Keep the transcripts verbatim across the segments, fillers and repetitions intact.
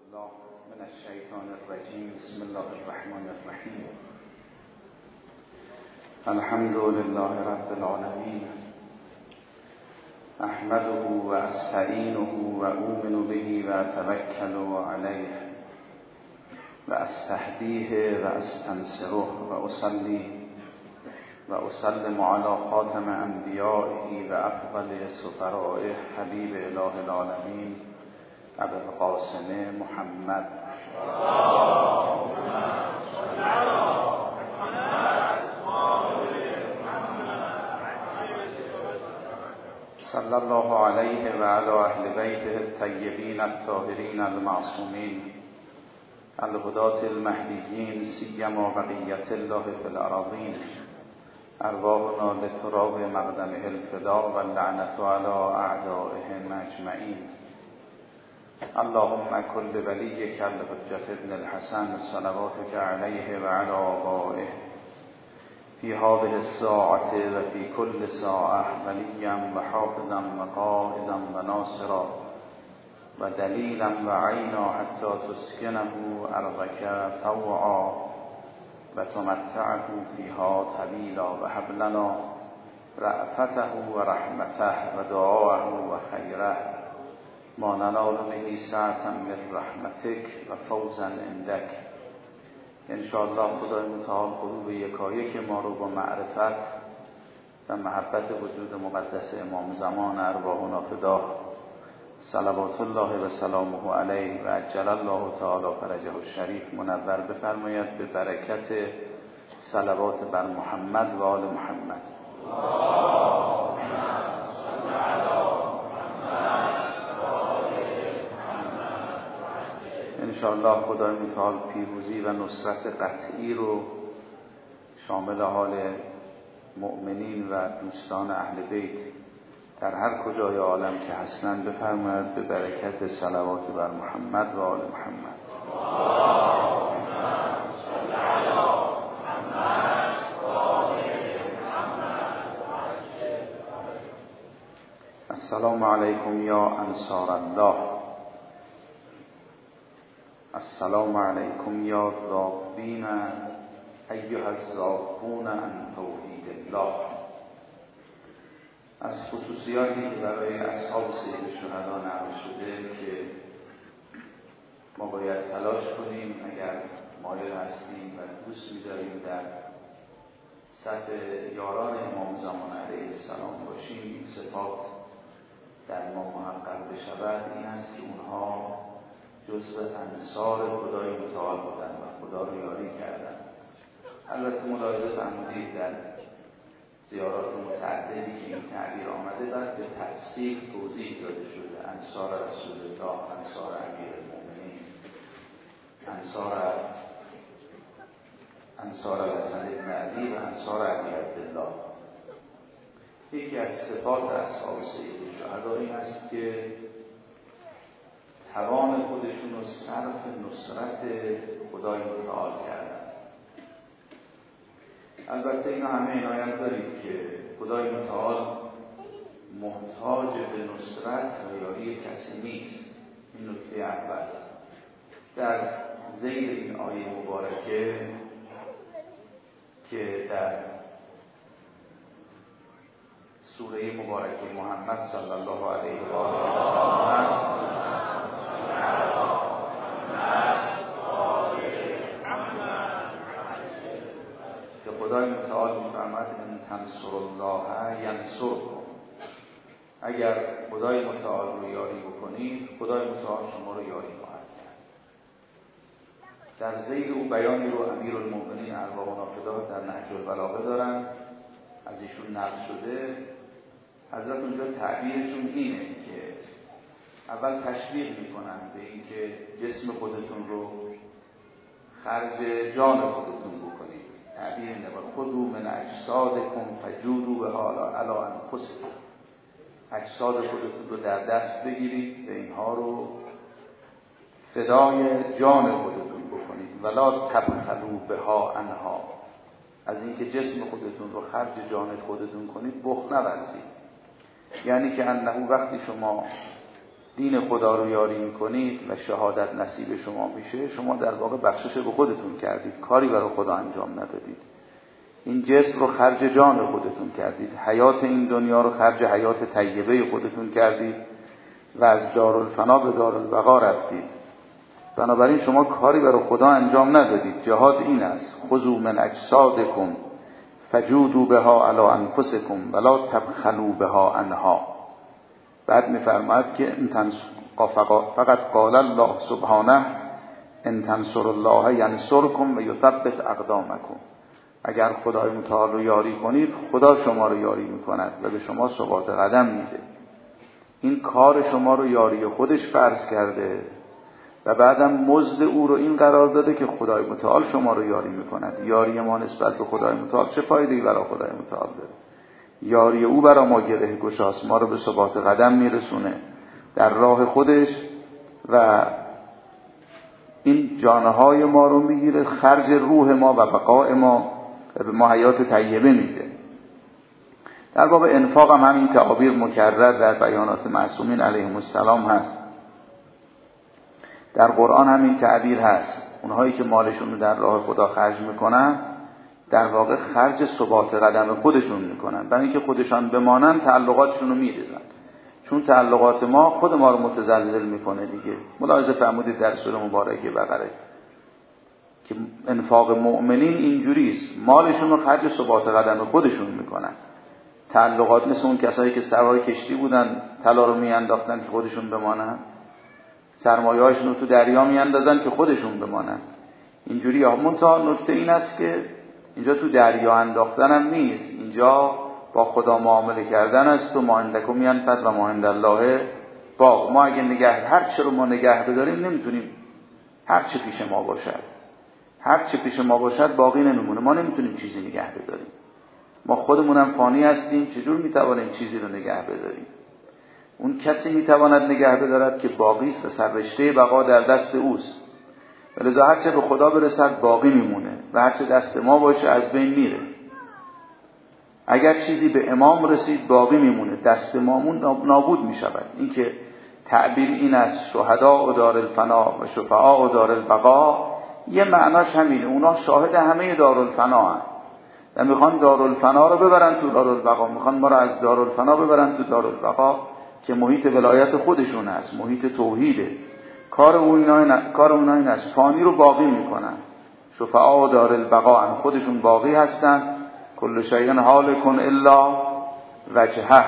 الله من الشیطان الرجیم. بسم الله الرحمن الرحیم. الحمد لله رب العالمین. احمده و استعینه و اؤمن به و اتوکل علیه و استهدیه و استنصره و اصلی و اسلم علی خاتم انبیائه و افضل سفرائه حبیب اله العالمین ابی القاسم محمد صلی الله علیه و علی اهل بیته الطیبین الطاهرین المعصومین الهداة المهدیین سیما بقیة الله فی الأراضین ارواحنا لتراب مقدمه الفدا و اللعنة علی اعدائهم اجمعین. اللهم كل وليك الحجة ابن الحسن صلواتك عليه وعلى آبائه في هذه الساعة وفي كل ساعة وليا وحافظا وقائدا وناصرا ودليلا وعينا حتى تسكنه أرضك طوعا وتمتعه فيها طويلا وهب لنا رأفته ورحمته ودعاءه وخيره ما ننال به ساعتا من رحمتک و فوزا عندک. انشاءالله خدای متعال غروب یکایک ما رو با معرفت و محبت وجود مقدس امام زمان ارواحنا فدا صلوات الله و سلامه علیه و عجل الله تعالی فرجه الشریف منور بفرماید به برکت صلوات بر محمد و آل محمد. انشاءالله خدای متعال پیروزی و نصرت قطعی رو شامل حال مؤمنین و دوستان اهل بیت در هر کجای عالم که هستند بفرماید به برکت صلوات بر محمد و آل محمد. السلام علیکم یا انصار الله. السلام علیکم یا ذابین ایها الذابون عن توحید الله. از خصوصیاتی که برای اصحاب سید شهدا نقل شده که ما باید تلاش کنیم اگر مایل هستیم و دوست می‌داریم در صف یاران امام زمان علیه السلام باشیم، این صفات در ما محقق بشود، این است که اونها جزء انصار خدای متعال بودن و خدا رو یاری کردن. البته ملاحظه فرمودید در زیارات متعددی که این تعبیر آمده بعد به تفصیل توضیح داده شده. انصار رسول الله، انصار امیرالمومنین، انصار انصار الحسن بن علی و انصار ابی عبدالله. یکی از صفات اصحاب سید شهدا این است که توان خودشون رو صرف نصرت خدای متعال کردن. البته اینا همه عنایت دارید که خدای متعال محتاج به نصرت و یاری کسی نیست. این نکته اول. در ذیل این آیه مبارکه که در سوره مبارکه محمد صلی الله علیه و آله است که خدای متعال می‌فرماید ان تنصر الله ینصرکم. اگر خدای متعال رو یاری بکنید خدای متعال شما رو یاری خواهد کرد. در ذیل او بیانی رو امیرالمومنین ارواحنا فدا در نهج البلاغه دارن، از ایشون نقل شده. حضرت اونجا تعبیرشون اینه که اول تشویق میکنن به اینکه جسم خودتون رو خرج جان خودتون بکنید. تعبیر اینه خذوا من اجسادکم فجودوا بها علی انفسکم. اجساد خودتون رو در دست بگیرید و اینها رو فدای جان خودتون بکنید. ولا تبخلوا بها عنها. از اینکه جسم خودتون رو خرج جان خودتون کنید بخل نورزید. یعنی که انه وقتی شما دین خدا رو یاری میکنید و شهادت نصیب شما میشه، شما در واقع بخشش به خودتون کردید، کاری برای خدا انجام ندادید. این جسم رو خرج جان خودتون کردید، حیات این دنیا رو خرج حیات طیبه خودتون کردید و از دارالفنا به دارالبقا رفتید. بنابراین شما کاری برای خدا انجام ندادید. جهاد این است: خذوا من اجسادکم فجودوا بها علی انفسکم ولا تبخلوا بها عنها. بعد میفرماید که فقط قال الله سبحانه ان تنصروا الله ینصرکم و یثبت اقدامکم. اگر خدای متعال رو یاری کنید، خدا شما رو یاری میکند و به شما ثبات قدم میده. این کار شما رو یاری خودش فرض کرده و بعدم مزد او رو این قرار داده که خدای متعال شما رو یاری میکند. یاری ما نسبت به خدای متعال چه فایده‌ای برای خدای متعال داره؟ یاری او برای ما گره گشاست، ما رو به ثبات قدم میرسونه در راه خودش و این جانهای ما رو میگیره، خرج روح ما و بقای ما و به ما حیات طیبه میده. در باب انفاق هم همین تعابیر مکرر در بیانات معصومین علیهم السلام هست. در قرآن هم این تعبیر هست. اونهایی که مالشون رو در راه خدا خرج میکنن در واقع خرج ثبات قدم خودشون میکنن، برای اینکه خودشان بمانن تعلقاتشون رو میریزن، چون تعلقات ما خود ما رو متزلزل میکنه دیگه. ملاحظه فرمودید در سوره مبارکه بقره که انفاق مؤمنین اینجوریست، مالشون رو خرج ثبات قدم خودشون میکنن. تعلقات مثل اون کسایی که سوار کشتی بودن طلا رو میانداختن که خودشون بمانن، سرمایه‌هاشون رو تو دریا میاندازن که خودشون بمانن. اینجوری ها. منتها نکته این است که اینجا تو دریا انداختن هم نیست، اینجا با خدا معامله کردن است و ما عندکم ینفد و ما عند الله باق. ما اگه نگه هر چه رو ما نگه بداریم نمیتونیم، هر چه پیش ما باشد هر چه پیش ما باشد باقی نمیمونه، ما نمیتونیم چیزی نگه بداریم. ما خودمونم فانی هستیم، چجور میتوانیم چیزی رو نگه بداریم؟ اون کسی میتواند نگه بدارد که باقی است و سررشته بقا در دست اوست. ولذا هر چه به خدا برسد باقی میمونه و هر چه دست ما باشه از بین میره. اگر چیزی به امام رسید باقی میمونه، دست مامون نابود میشود. این که تعبیر این است شهدا و دار الفنا و شفعا و دار البقا، یه معناش همینه. اونا شاهد همه دار الفنا هستند و میخوان دار الفنا رو ببرن تو دار البقا، میخوان ما رو از دار الفنا ببرن تو دار البقا که محیط ولایت خودشون هست، محیط توحیده. کار اونها کار اونها این است فانی رو باقی میکنن. شفعا و دار البقا هم خودشون باقی هستن. کل شیء هالک الا وجهه،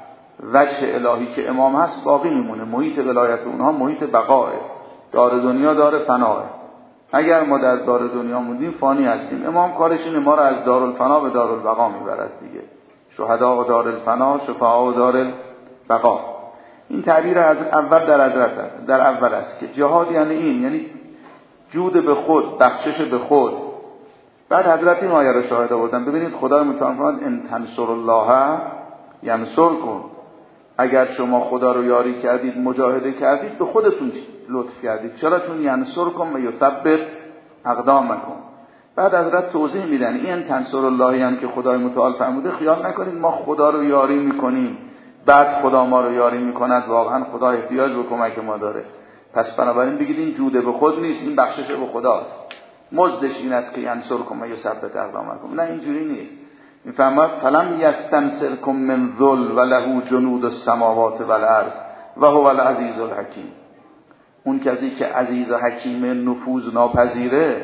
وجه الهی که امام هست باقی میمونه. محیط ولایت اونها محیط بقاه، دار دنیا دار فناه. اگر ما در دار دنیا موندیم فانی هستیم. امام کارش اینه ما رو از دار الفنا به دار البقا میبرد دیگه. شهدا و دار الفنا، شفعا و دار البقا. این تعبیر از اول در حضرت در اول است که جهاد یعنی این، یعنی جود به خود، بخشش به خود. بعد حضرت این آیه رو شاهد آوردن. ببینید خدای متعال فرمود ان تنصروا الله ینصرکم. اگر شما خدا رو یاری کردید، مجاهده کردید، به خودتون لطف کردید. چرا؟ چون ینصرکم و یثبت اقدامکم. بعد حضرت توضیح میدن این تنصروا الله هم که خدای متعال فرموده، خیال نکنید ما خدا رو یاری میکنیم بعد خدا ما رو یاری میکند. واقعا خدا احتیاج به کمک ما داره. پس بنابراین بگید این جوده به خود نیست، این بخشش به خداست. مزدش این است که ینصرکم و یثبت اقدامکم. نه اینجوری نیست. میفهمد فلم یستنصرکم من ذل و له جنود السماوات و الارض و هو العزیز الحکیم. اون کسی که عزیز و حکیم نفوذ ناپذیره،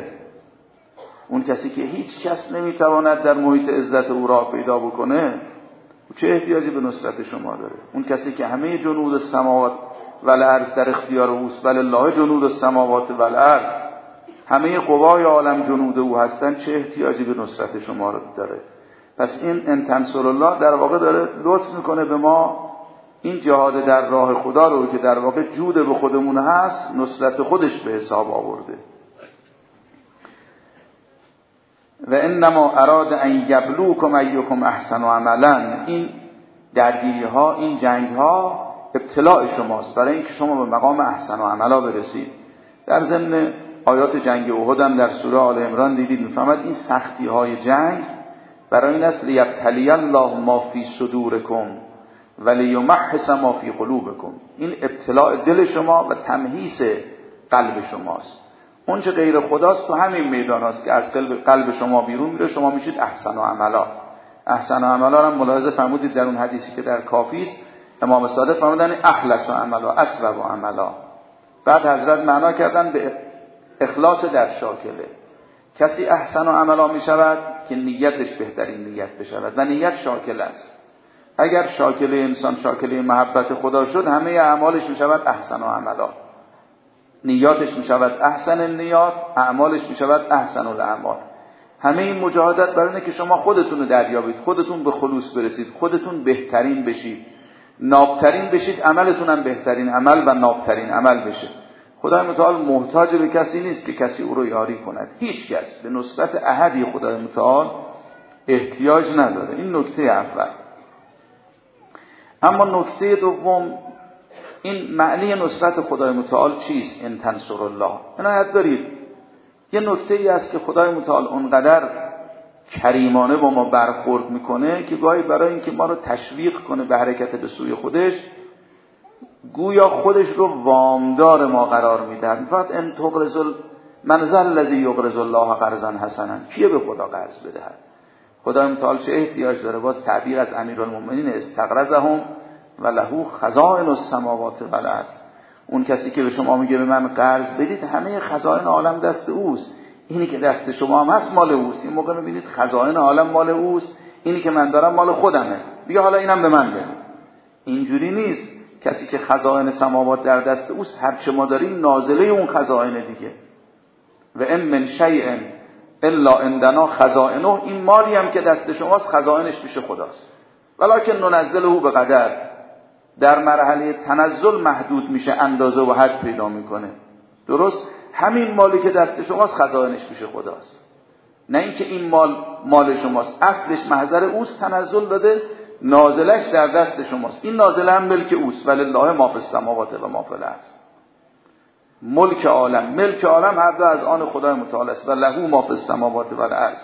اون کسی که هیچ کس نمیتواند در محیط عزت او را پیدا بکنه، چه احتیاجی به نصرت شما داره؟ اون کسی که همه جنود السماوات و الارض در اختیار اوست، ولله جنود السماوات و الارض، همه قوای عالم جنود او هستن، چه احتیاجی به نصرت شما داره؟ پس این ان تنصروا الله در واقع داره لطف میکنه به ما این جهاد در راه خدا رو که در واقع جود به خودمون هست، نصرت خودش به حساب آورده. و انما اراد ان یبلوکم ایکم احسن عملا. این درگیری ها، این جنگ ها ابتلاء شماست برای اینکه شما به مقام احسن عملا برسید. در ضمن آیات جنگ احد هم در سوره آل عمران دیدید میفهمد این سختی های جنگ برای این است لیبتلی الله ما فی صدورکم ولیمحص ما فی قلوبکم، این ابتلاع دل شما و تمحیص قلب شماست. اون چه غیر خداست تو همین میدان هست که از قلب, قلب شما بیرون میره، شما میشید احسن و عملا. احسن و عملا رو ملاحظه فرمودید در اون حدیثی که در کافی است، امام صادق فرمودن اخلص و عملا، اصوب و عملا. بعد حضرت معنا کردن به اخلاص در شاکله. کسی احسن و عملا می شود که نیتش بهترین نیت بشود و نیت شاکله است. اگر شاکله انسان شاکله محبت خدا شد، همه اعمالش می شود احسن و عملا، نیاتش می شود احسن النیات، اعمالش می شود احسن الاعمال. همه این مجاهدت برای اینه که شما خودتون رو دریابید، خودتون به خلوص برسید، خودتون بهترین بشید، نابترین بشید، عملتون هم بهترین عمل و نابترین عمل بشه. خدای متعال محتاج به کسی نیست که کسی او رو یاری کند. هیچ کس به نصرت احدی خدای متعال احتیاج نداره. این نکته اول. اما نکته دوم، این معنی نصرت خدای متعال چیست؟ ان تنصر الله. عنایت دارید یه نکته ای است که خدای متعال اونقدر کریمانه با ما برخورد میکنه که گاهی برای اینکه ما رو تشویق کنه به حرکت به سوی خودش، گویا خودش رو وامدار ما قرار میده. فقط ان تقرض من ذا الذی یقرض الله قرضا حسنا، کیه به خدا قرض بدهد؟ خدای متعال چه احتیاج داره؟ باز تعبیر از امیرالمومنین استقرضهم و له خزائن السماوات و الارض. اون کسی که به شما میگه به من قرض بدید، همه خزائن عالم دست اوست. اینی که دست شما هم هست مال اوست. این موقع میبینید خزائن عالم مال اوست، اینی که من دارم مال خودمه، بیا حالا اینم به من بده. اینجوری نیست. کسی که خزائن سماوات در دست اوست، هر چه ما داریم نازله اون خزائن دیگه. و ام من شیء الا عندنا خزائنه، این مالی هم که دست شماست خزائنش پیش خداست. ولکن ننزله به قدر، در مرحله تنزل محدود میشه، اندازه و حد پیدا میکنه. درست همین مالی که دست شماست خزائنش پیش خداست، نه اینکه این مال مال شماست. اصلش محضر اوست، تنزل داده، نازلش در دست شماست. این نازله هم ملک اوست. ولله ما فی السماوات و ما فی الارض. ملک عالم، ملک عالم هر دو از آن خدای متعال است. و له ما فی السماوات و الارض.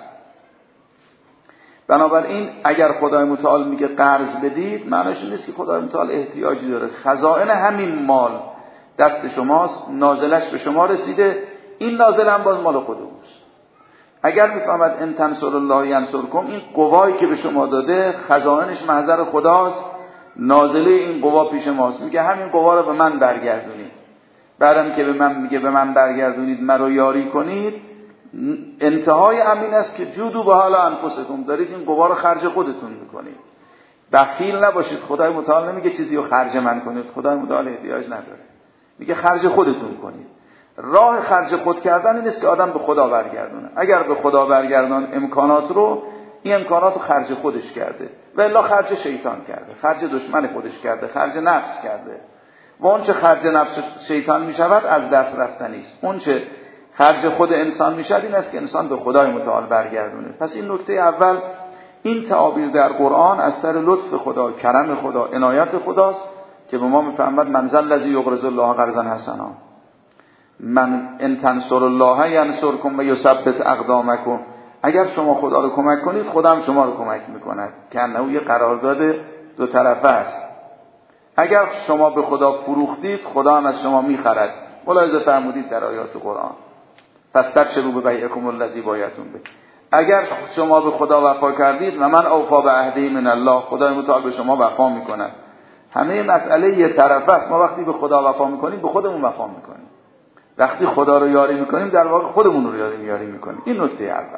بنابراین اگر خدای متعال میگه قرض بدید، معنیش نیست که خدای متعال احتیاجی داره. خزائن همین مال دست شماست، نازلش به شما رسیده، این نازله هم باز مال خود اوست. اگر میفهمد ان تنصر الله ینصرکم، این قوایی که به شما داده خزائنش محضر خداست، نازله این قوا پیش ماست. میگه همین قوا رو به من برگردونید. بعدم که به من میگه به من برگردونید، مرا یاری کنید، انتهای امین است که جودو به حال انفسکم، دارید این قوا رو خرج خودتون میکنید. بخیل نباشید. خدای متعال نمیگه چیزی رو خرج من کنید، خدای متعال احتیاج نداره، میگه خرج خودتون کنید. راه خرج خود کردن این است که آدم به خدا برگردونه. اگر به خدا برگردان امکانات رو، این امکانات رو خرج خودش کرده، و الا خرج شیطان کرده، خرج دشمن خودش کرده، خرج نفس کرده. و اون چه خرج نفس شیطان می شود از دست رفتنی است. اون چه خرج خود انسان می شود این است که انسان به خدای متعال برگردونه. پس این نکته اول، این تعابیر در قرآن از سر لطف خدا، کرم خدا، عنایت خداست که به ما میفهمد من ذا الذی یقرض الله قرضا حسنا. من ان تنصر الله ینصرکم و یثبت اقدامکم. اگر شما خدا رو کمک کنید، خدا هم شما رو کمک میکند. که انه یه قرارداد دو طرفه است. اگر شما به خدا فروختید، خدا هم از شما میخرد. ملاحظه فرمودید در آیات قرآن فاستبشروا ببیعکم الذی بایعتم به. اگر شما به خدا وفا کردید، و من اوفا بعهده من الله، خدای متعال به شما وفا میکند. همه مسئله یه طرفه است. ما وقتی به خدا وفا میکنیم، به خودمون وفا میکنیم. وقتی خدا رو یاری میکنیم، در واقع خودمون رو یاری یاری میکنیم. این نکته اول.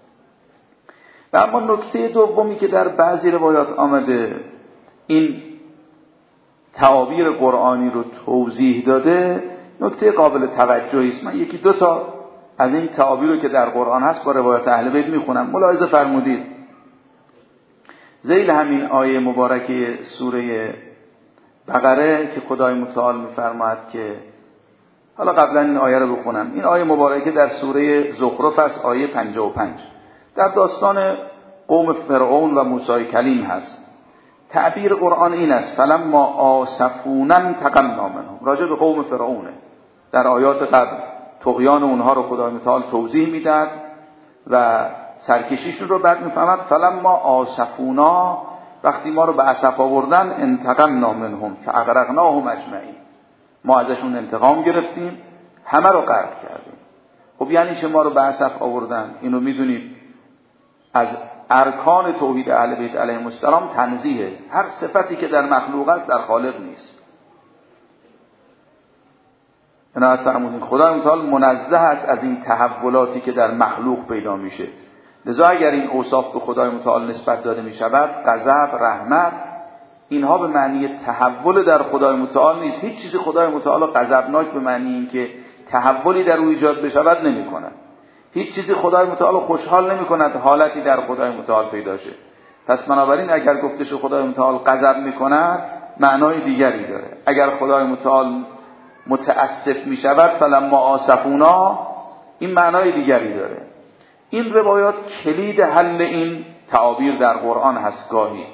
و اما نکته دومی که در بعضی روایات آمده، این تعابیر قرآنی رو توضیح داده، نکته قابل توجهی است. من یکی دو تا از این تعابیر رو که در قرآن هست با روایات اهل بیت میخونم. ملاحظه فرمودید ذیل همین آیه مبارکه سوره بقره که خدای متعال میفرماید که، حالا قبلا این آیه رو بخونم. این آیه مبارکه در سوره زخرف است، آیه پنجاه و پنج، در داستان قوم فرعون و موسی کلیم هست. تعبیر قرآن این است فلما آسفونا انتقمنا منهم. راجع به قوم فرعونه. در آیات قبل طغیان اونها رو خدای متعال توضیح میداد و سرکشیشون رو بعد میفهمد فلما آسفونا، وقتی ما رو به اسف آوردن انتقمنا منهم فاغرقناهم اجمعین، ما ازشون انتقام گرفتیم، همه رو غرق کردیم. خب یعنی چه ما رو به اسف آوردن؟ اینو میدونید از ارکان توحید اهل بیت علیهم السلام تنزیه، هر صفتی که در مخلوق است در خالق نیست. عنایت فرمودین خدای متعال منزه است از این تحولاتی که در مخلوق پیدا میشه. لذا اگر این اوصاف به خدای متعال نسبت داده میشود، غضب، رحمت، اینها به معنی تحول در خدای متعال نیست. هیچ چیزی خدای متعال غضبناک به معنی این که تحولی در او ایجاد بشود نمی کند. هیچ چیزی خدای متعال خوشحال نمی کند حالتی در خدای متعال پیدا شه. پس بنابراین اگر گفتش خدای متعال غضب می کند معنای دیگری داره. اگر خدای متعال متاسف می شود فلما آسفونا، این معنای دیگری داره. این روایات کلید حل این تعابیر در قرآن هست. گاهی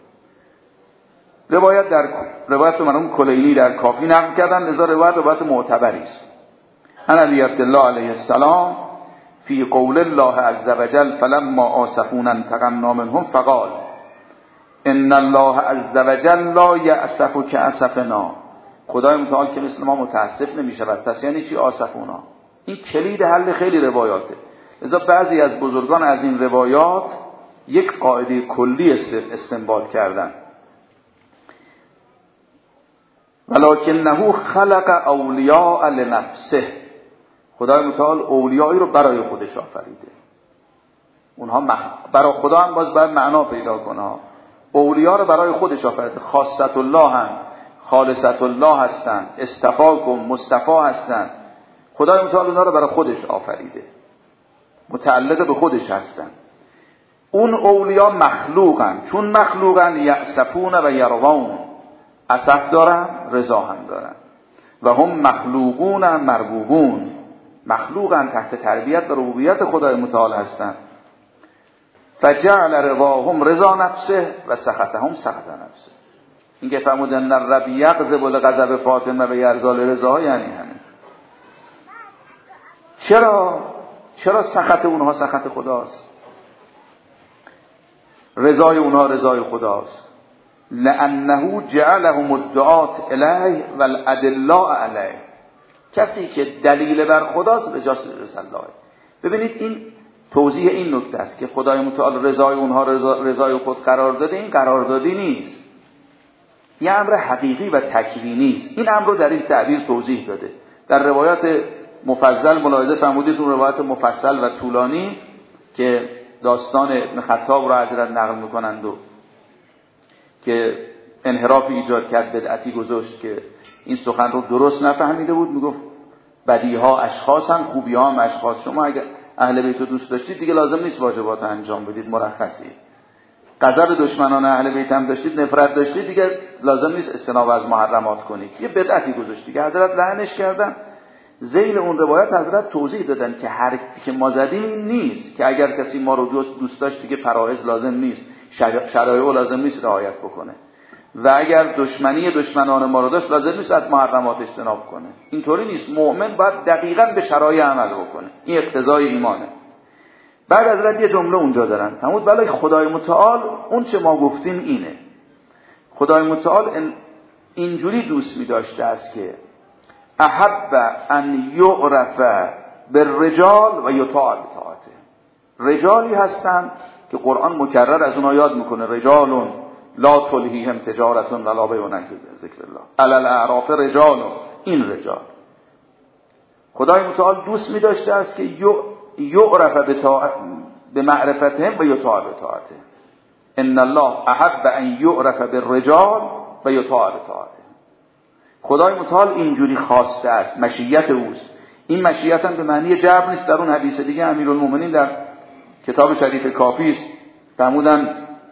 روایت در روایت مرحوم کلینی در کافی نقل کردن، لذا روایت روایت معتبری است. ان علی عبدالله علیه السلام فی قول الله عز وجل فلما آسفونا انتقمنا منهم فقال ان الله عز وجل لا یأسف کأسفنا، خدای متعال که مثل ما متاسف نمی شود. پس یعنی چی آسفونا؟ این کلید حل خیلی روایاته. لذا بعضی از بزرگان از این روایات یک قاعده کلی استنباط کردن. ولکنه خلق اولیاء لنفسه، خدای متعال اولیایی رو برای خودش آفریده. اونها مخ... برای خدا هم باز باید معنا پیدا کنه. اولیا رو برای خودش آفریده. خاصت الله هم، خالصت الله هستن، اصطفاکم، مصطفی هستن. خدای متعال اونها رو برای خودش آفریده، متعلق به خودش هستن. اون اولیا مخلوقن، چون مخلوقن یأسفون و یرضون، اسف دارن، رضا هم دارن. و هم مخلوقون مربوبون، مخلوقن، تحت تربیت و ربوبیت خدای متعال هستن. فجعل رضاهم رضا نفسه و سخطهم سخط نفسه. این که فرمودن الرب یغضب لغضب فاطمه و یرضا لرضاها، یعنی همین. چرا چرا سخط اونها سخط خداست، رضای اونها رضای خداست؟ لانه جعلهم الدعات الیه والادلاء علیه. کسی که دلیل بر خداست رجاست رسالله. ببینید این توضیح این نکته است که خدای متعال رضای اونها رضا، رضای خود قرار داده. این قراردادی نیست، یه امر حقیقی و تکوینی است. این امر رو در این تعبیر توضیح داده. در روایات مفصل ملاحظه فرمودید، اون روایات مفصل و طولانی که داستان ابن خطاب را حضرت نقل میکنند و که انحرافی ایجاد کرد، بدعتی گذاشت که این سخن رو درست نفهمیده بود. میگفت بدیها اشخاص هم، خوبی ها هم اشخاص. شما اگر اهل بیت رو دوست داشتید دیگه لازم نیست واجبات انجام بدید، مرخصی. غضب دشمنان اهل بیت هم داشتید، نفرت داشتید، دیگه لازم نیست اجتناب از محرمات کنید. یه بدعتی گذاشت دیگه، حضرت لعنش کردن. ذیل اون روایت حضرت توضیح دادن که هر که ما زدیم این نیست که اگر کسی ما رو دوست, دوست داشت دیگه فرائض لازم نیست، شرایع لازم نیست رعایت بکنه، و اگر دشمنی دشمنان ما رو داشت لازم نیست از محرمات اجتناب کنه. اینطوری نیست. مؤمن باید دقیقاً به شرایع عمل بکنه. این اقتضای ایمانه. بعد حضرت یه جمله اونجا دارن، فرمود بلای خدای متعال اون چه ما گفتیم اینه. خدای متعال اینجوری دوست می داشته است که احب ان یعرف بالرجال و یطاع بطاعته. رجالی هستن که قرآن مکرر از اونها یاد میکنه، رجالون لا تلهیهم تجارت ولا بیع عن ذکر الله علی الاعراف رجال. این رجال خدای متعال دوست می داشته است که یعرف به معرفتهم و یطاع بطاعته. ان الله احب ان یعرف بالرجال و یطاع بطاعته. خدای متعال اینجوری خواسته است، مشیت اوست. این مشیت هم به معنی جبر نیست. در اون حدیث دیگه امیرالمومنین در کتاب شریف کافی است فرمودن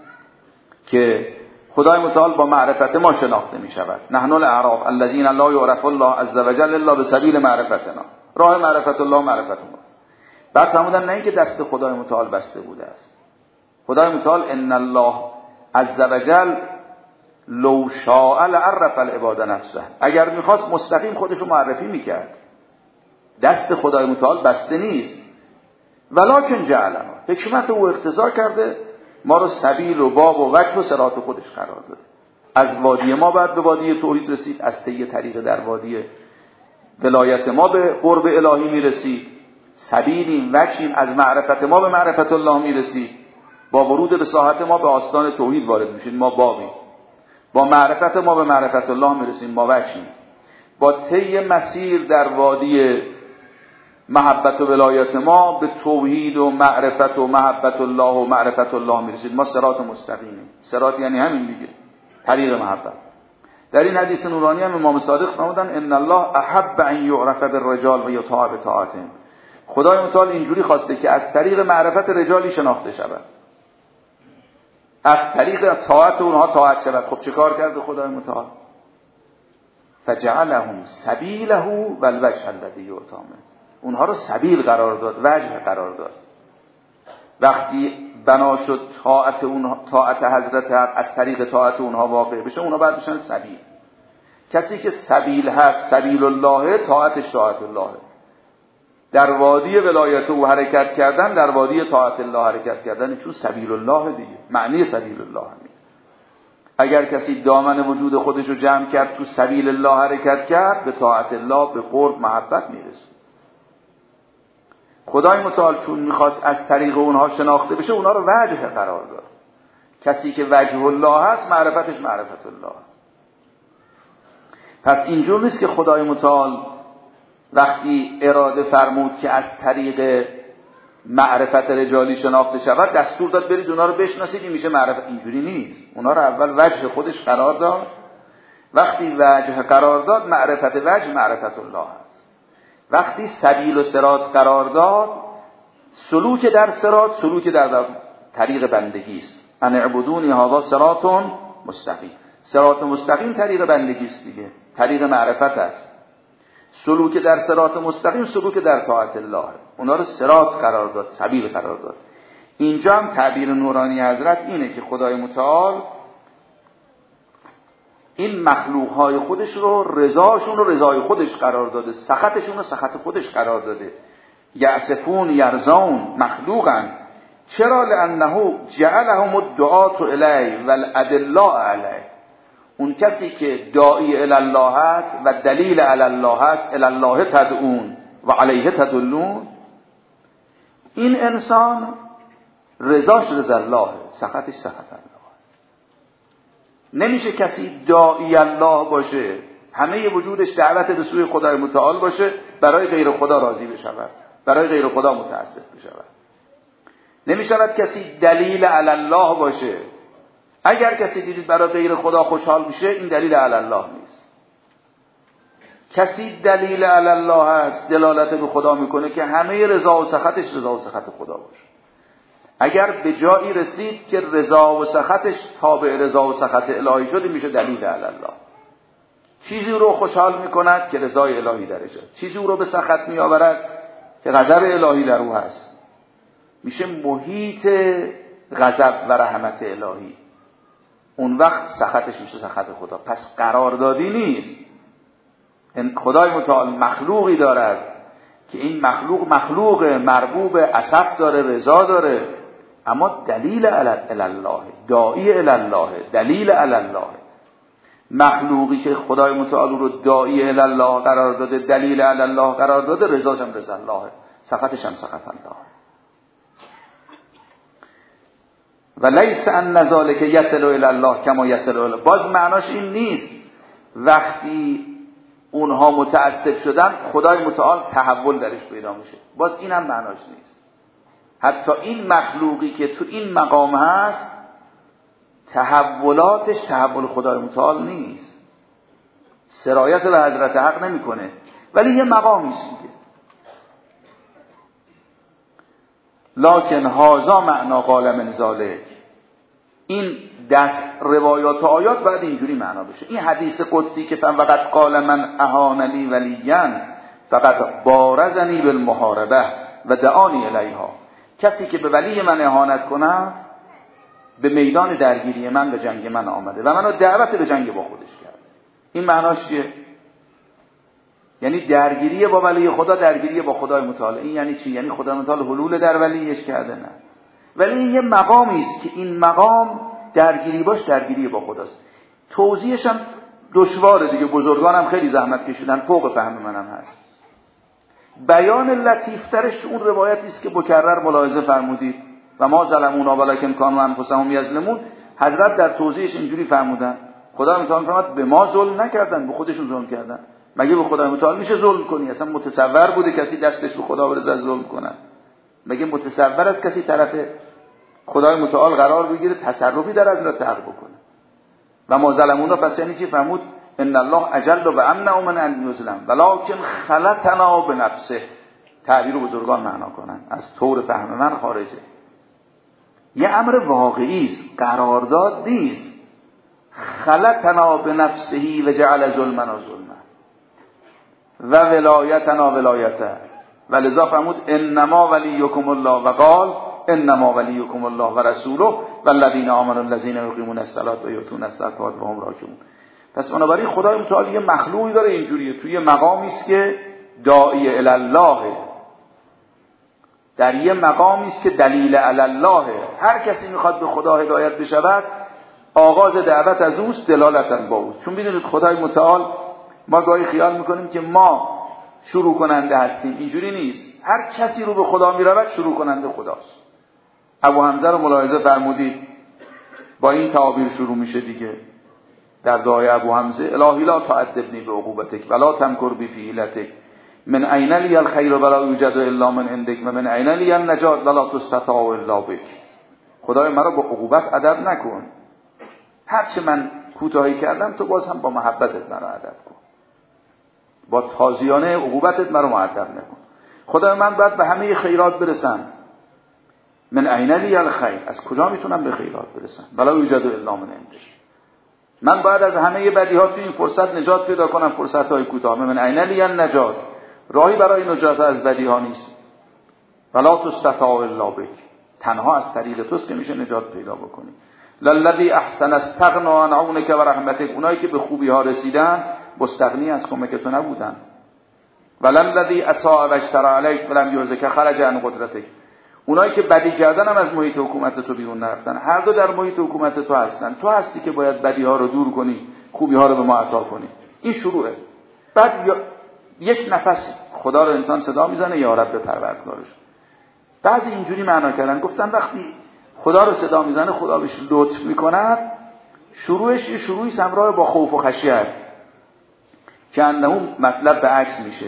که خدای متعال با معرفت ما شناخته می شود. نحن الاعراف الذين لا يعرف الله عز وجل الا بسبیل معرفتنا. راه معرفت الله معرفت ما. بعد فرمودن نه اینکه دست خدای متعال بسته بوده است. خدای متعال ان الله عز وجل لو شاء لعرف العباد نفسه، اگر میخواست مستقیم خودش رو معرفی میکرد. دست خدای متعال بسته نیست. ولکن جعلنا، حکمت او اقتضا کرده ما رو سبیل و باب و وجه و صراط خودش قرار داده. از وادی ما بعد به وادی توحید رسید، از طی طریق در وادی ولایت ما به قرب الهی میرسید، سبیلیم وجهیم، از معرفت ما به معرفت الله میرسید، با ورود به ساحت ما به آستان توحید وارد میشیم، ما بابیم، با معرفت ما به معرفت الله میرسیم، ما وجهیم، با طی مسیر در وادی محبت و ولایت ما به توحید و معرفت و محبت الله و معرفت الله میرسید، ما صراط مستقیمیم. صراط یعنی همین دیگه، طریق محبت. در این حدیث نورانی هم امام صادق فرمودن ان الله احب ان یعرف بالرجال و یطاع بطاعتهم. خدای متعال اینجوری خواسته که از طریق معرفت رجالی شناخته شود، از طریق طاعت اونها طاعت شود. خب چه کار کرده خدای متعال؟ فجعلهم سبیله و الوجه الذی یؤتامه، اونها رو سبیل قرار داد، وجه قرار داد. وقتی بنا شد طاعت اونها، طاعت حضرت حق از طریق طاعت اونها واقع بشه، اونها بعد بشن سبیل. کسی که سبیل هست، سبیل الله، طاعتش طاعت الله. در وادی ولایت او حرکت کردن، در وادی طاعت الله حرکت کردن، چون سبیل الله دیگه، معنی سبیل الله همین. اگر کسی دامن وجود خودش رو جمع کرد تو سبیل الله حرکت کرد، به طاعت الله، به قرب، محبت میرسه. خدای متعال چون میخواست از طریق اونها شناخته بشه، اونها رو وجه قرار داد. کسی که وجه الله هست، معرفتش معرفت الله. پس اینجور نیست که خدای متعال وقتی اراده فرمود که از طریق معرفت رجالی شناخته شود، دستور داد برید اونا رو بشناسید، این میشه معرفت. اینجوری نیست. اونا رو اول وجه خودش قرار داد. وقتی وجه قرار داد، معرفت وجه معرفت الله هست. وقتی سبیل و صراط قرار داد، سلوک در صراط سلوک در طریق بندگی است. ان اعبدونی هذا صراط مستقیم. صراط مستقیم طریق بندگی است دیگه، طریق معرفت است. سلوک در صراط مستقیم سلوک در طاعت الله. اونا رو صراط قرار داد، سبیل قرار داد. اینجا هم تعبیر نورانی حضرت اینه که خدای متعال این مخلوقهای خودش رو رضاشون رو رضای خودش قرار داده، سخطشون رو سخط خودش قرار داده. یعصفون یرزون مخلوقن. چرا؟ لانه جعلهم الدعاة الیه والادلاء علیه. اون کسی که داعی الی الله است و دلیل علی الله است، الی الله تدعون و علیه تدلون، این انسان رضاش رضا الله، سخطش سخط الله. نمیشه کسی داعی الله باشه، همه وجودش دعوت به سوی خدای متعال باشه، برای غیر خدا راضی بشود، برای غیر خدا متاسف بشود. نمیشود کسی دلیل علی الله باشه. اگر کسی دیدید برای غیر خدا خوشحال میشه، این دلیل علی الله نیست. کسی دلیل علی الله است، دلالت به خدا میکنه که همه رضا و سخطش رضا و سخط خدا باشه. اگر به جایی رسید که رضا و سخطش تابع رضا و سخط الهی شده، میشه دلیل علی الله. چیزی رو خوشحال میکند که رضای الهی درش است، چیزی رو به سخط میآورد که غضب الهی در او هست، میشه محیط غضب و رحمت الهی. اون وقت سخطش میشه سخط خدا. پس قراردادی نیست. خدای متعال مخلوقی دارد که این مخلوق مخلوق مرغوب اسف داره، رضا داره، اما دلیل علی الله، داعی الی الله، دلیل علی الله. مخلوقی که خدای متعال رو داعی الی الله قرار داده، دلیل علی الله قرار داده، رضاش هم رضا الله، سخطش هم سخط الله. و لیس ان ذلک یصل الی الله کما یصل الی. باز معناش این نیست وقتی اونها متعصب شدن خدای متعال تحول درش پیدا میشه. باز این هم معناش نیست. حتی این مخلوقی که تو این مقام هست، تحولاتش تحول خدای متعال نیست، سرایت به حضرت حق نمیکنه، ولی یه مقامی است دیگه. لکن هازا معنا قال من ذالک. این دست روایات و آیات باید اینجوری معنا بشه. این حدیث قدسی که فقط قال من اهاننی ولیا فقط بارزنی بالمحاربه و دعانی الیها. کسی که به ولی من اهانت کند، به میدان درگیری من، به جنگ من آمده و منو دعوت به جنگ با خودش کرد. این معناش چیه؟ یعنی درگیری با ولی خدا، درگیری با خدای متعال. این یعنی چی؟ یعنی خدای متعال حلول در ولیش کرده؟ نه. ولی این یه مقامی است که این مقام درگیری باش درگیری با خداست. توضیحش هم دشواره دیگه، بزرگانم خیلی زحمت کشیدن، فوق فهم منم هست. بیان لطیفترش تو اون روایتی است که مکرر ملاحظه فرمودید و ما ظلمونا ولکن کانوا انفسهم یظلمون. حضرت در توضیحش اینجوری فرمودن خدا متعال فرمود به ما ظلم نکردن، به خودشون ظلم کردن. مگه به خدا متعال میشه ظلم کنی؟ اصلا متصور بوده کسی دستش به خدا برسه ظلم کنه؟ مگه متصور است کسی طرف خدای متعال قرار بگیره تصرفی در از را تغییر بکنه؟ و ما ظلمونا پس یعنی چی؟ فرمود ان الله اجل و امنع من ان یظلم ولکن خلطنا بنفسه. تعبیر بزرگان معنا کنن، از طور فهم من خارجه. یه امر واقعی است، قرارداد نیست. خلطنا بنفسه و جعل ظلمنا ظلما و ولایتنا ولایته. ولذا فرمود انما ولیکم الله و قال انما ولیکم الله و رسوله والذین آمنوا الذین یقیمون الصلاة و یؤتون الزکات و هم راکعون. پس بنابراین خدای متعال یه مخلوقی داره اینجوریه، توی مقامی است که داعی الی الله، در یه مقامی است که دلیل علی الله. هر کسی میخواد به خدا هدایت بشود آغاز دعوت از اوست، دلالتاً با اوست. چون بدونید خدای متعال، ما گاهی خیال میکنیم که ما شروع کننده هستیم، اینجوری نیست. هر کسی رو به خدا میرود شروع کننده خداست. ابو حمزه رو ملاحظه فرمودید، با این تعابیر شروع میشه دیگه در دعای ابو حمزه: الهی لا تعذبنی بعقوبتک ولا تمکر بی فی حیلتک من عین لی الخیر ولا یوجد الا من عندک و من عین لی النجات ولا تستطاع الا بک. خدای مرا با عقوبت ادب نکن، هرچه من کوتاهی کردم تو باز هم با محبتت مرا ادب کن، با تازیانه عقوبتت مرا مؤدب نکن. خدای من باید به همه خیرات برسم. من عین لی الخیر، از کجا میتونم به خیرات برسم؟ ولا یوجد الا من عندک، من باید از همه بدیها تو این فرصت نجات پیدا کنم، فرصت های کوتاه. من عین لی النجات، راهی برای نجات از بدیها نیست. ولا تستطاع الا بک، تنها از طریق توست که میشه نجات پیدا بکنی. للذی احسن استغنا عن عونک و رحمتک، اونایی که به خوبی ها رسیدن مستغنی از کمک تو نبودن. وللذی اساء و اشتری علیک ولم یرزک خرج عن قدرتک، اونایی که بدی کردن هم از محیط حکومت تو بیرون نرفتن. هر دو در محیط حکومت تو هستن، تو هستی که باید بدی ها رو دور کنی، خوبی ها رو به ما عطا کنی. این شروعه. بعد یک نفس خدا رو انسان صدا میزنه یا رب پروردگارش. بعضی اینجوری معنا کردن، گفتن وقتی خدا رو صدا میزنه خدا بهش لطف میکند، شروعش یه شروعی همراه با خوف و خشیت که انه مطلب به عکس میشه.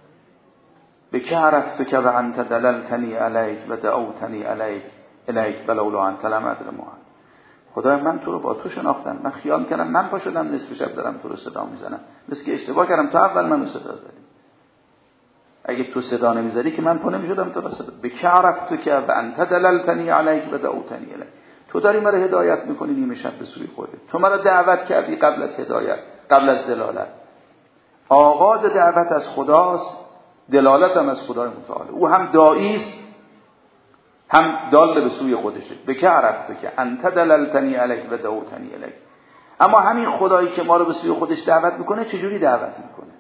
به که عرفت که و انت دللتنی علیک و دعوتنی علیک الیک ولولا انت لم ادر ما. خدای من تو رو با تو شناختم، من خیال کردم من پا شدم نصف شب دارم تو رو صدا میزنم، مثل که اشتباه کردم، تو اول منو صدا زدی. اگه تو صدا نمیزدی که من پا نمیشدم تو رو صدا. به که عرفت که و انت دللتنی علیک و دعوتنی الیک، تو داری مرا هدایت میکنی نیمه شب به سوی خودت، تو مرا دعوت کردی قبل از هدایت، قبل از دلالت. آغاز دعوت از خداست، دلالت هم از خدای متعال. او هم داعی است هم دال به سوی خودشه. به که عرفت که انت دللتنی علیک و دعوتنی الیک. اما همین خدایی که ما رو به سوی خودش دعوت میکنه چجوری دعوت میکنه؟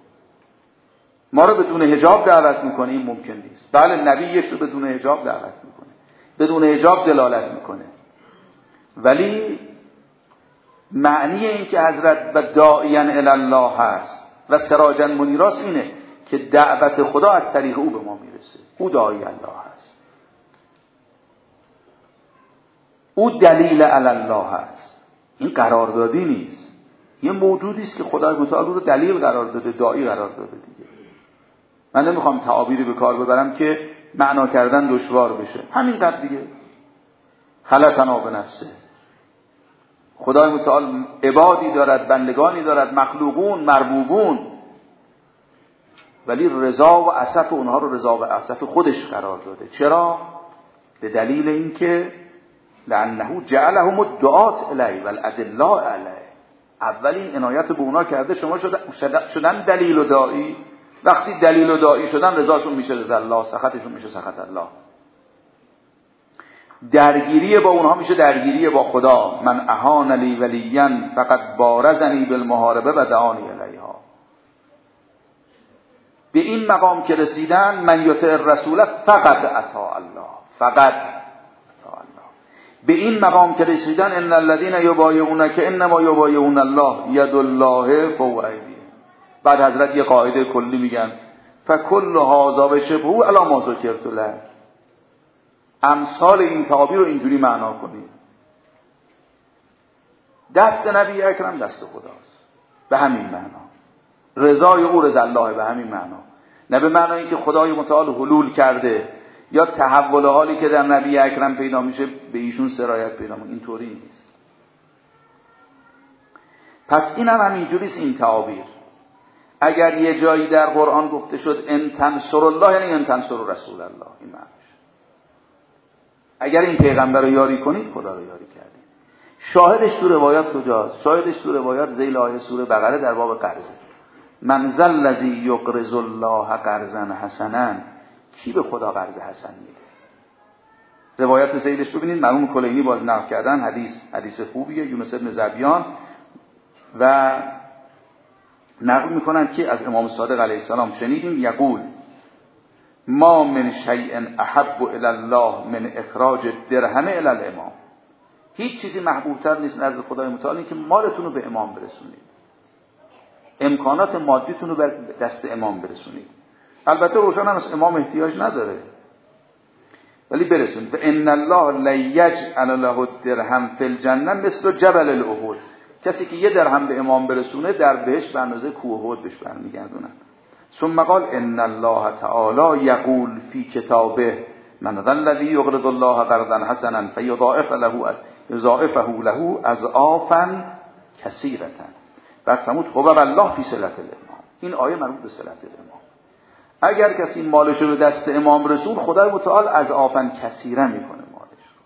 ما رو بدون حجاب دعوت میکنه؟ این ممکن نیست. بله نبیش رو بدون حجاب دعوت میکنه، بدون حجاب دلالت میکنه، ولی معنی این که حضرت و داعیا الی الله هست و سراجا منیراست اینه که دعوت خدا از طریق او به ما میرسه. او داعی الله هست، او دلیل علی الله هست. این قراردادی نیست، یه موجودی است که خدای متعال رو دلیل قرار داده، داعی قرار داده دیگه. من نمیخوام تعابیری به کار ببرم که معنا کردن دشوار بشه، همینقدر دیگه. خلقنا بنفسه، خدای متعال عبادی دارد، بندگانی دارد، مخلوقون، مربوبون، ولی رضا و اسف اونها رو رضا و اسف خودش قرار داده. چرا؟ به دلیل اینکه لانه جعلهم الدعات الیه والادلاء علیه. اولین عنایت به اونا کرده، شما شدن دلیل و داعی. وقتی دلیل و داعی شدن رضاشون میشه رضا الله، سخطشون میشه سخط الله. درگیری با اونها میشه درگیری با خدا. من اهان لی ولیا فقط بارزنی بالمحاربه و دعانی الیها. به این مقام که رسیدن، من یطع الرسول فقط اطاع الله، فقط اطاع الله. به این مقام که رسیدن ان الذين يبايعونك انما يبايعون الله ید الله فوق ایدیهم. بعد حضرت یه قاعده کلی میگن فکل هذا بشبهه علی ما ذکرت لك. امثال این تعابیر رو اینجوری معنا کنید. دست نبی اکرم دست خداست به همین معنا، رضای او رضا الله به همین معنا، نه به معنای که خدای متعال حلول کرده یا تحول حالی که در نبی اکرم پیدا میشه به ایشون سرایت پیدا میکنه. اینطوری نیست. پس این هم همینجوریست. این تعابیر اگر یه جایی در قرآن گفته شد ان تنصر الله یعنی ان تنصر رسول الله، این معنیش. اگر این پیغمبر رو یاری کنید خدا رو یاری کردید. شاهدش تو روایات کجاست؟ شاهدش تو روایات ذیل آیه سوره بقره در باب قرضه. من ذا الذی یقرض الله قرضا حسنا. کی به خدا قرض حسن میده؟ روایات ذیلش ببینید، مرحوم کلینی باز نقل کردن، حدیث حدیث خوبیه، یونس بن زبیان و نقل میکنن که از امام صادق علیه السلام شنیدیم یقول ما من شیء احب الی الله من اخراج الدرهم الی الامام. هیچ چیزی محبوبتر نیست نزد خدای متعال که مالتون رو به امام برسونید، امکانات مادیتون رو به دست امام برسونید. البته روشن هم از امام احتیاج نداره ولی برسونید. و ان الله لیجعل له الدرهم فی الجنه مثل جبل الاحد. کسی که یه درهم به امام برسونه در بهشت به اندازه کوه احد بهش برمیگردونن. ثم قال ان الله تعالی یقول فی کتابه من ذا الذی یقرض الله قرضا حسنا فیضاعف له یضاعفه له اضعافا کثیرة. بعد فرمود خب الله فی صلة الامام. این آیه مربوط به صلة الامام. اگر کسی مالش رو به دست امام رسول خدای متعال اضعافا کثیرا میکنه مالش رو.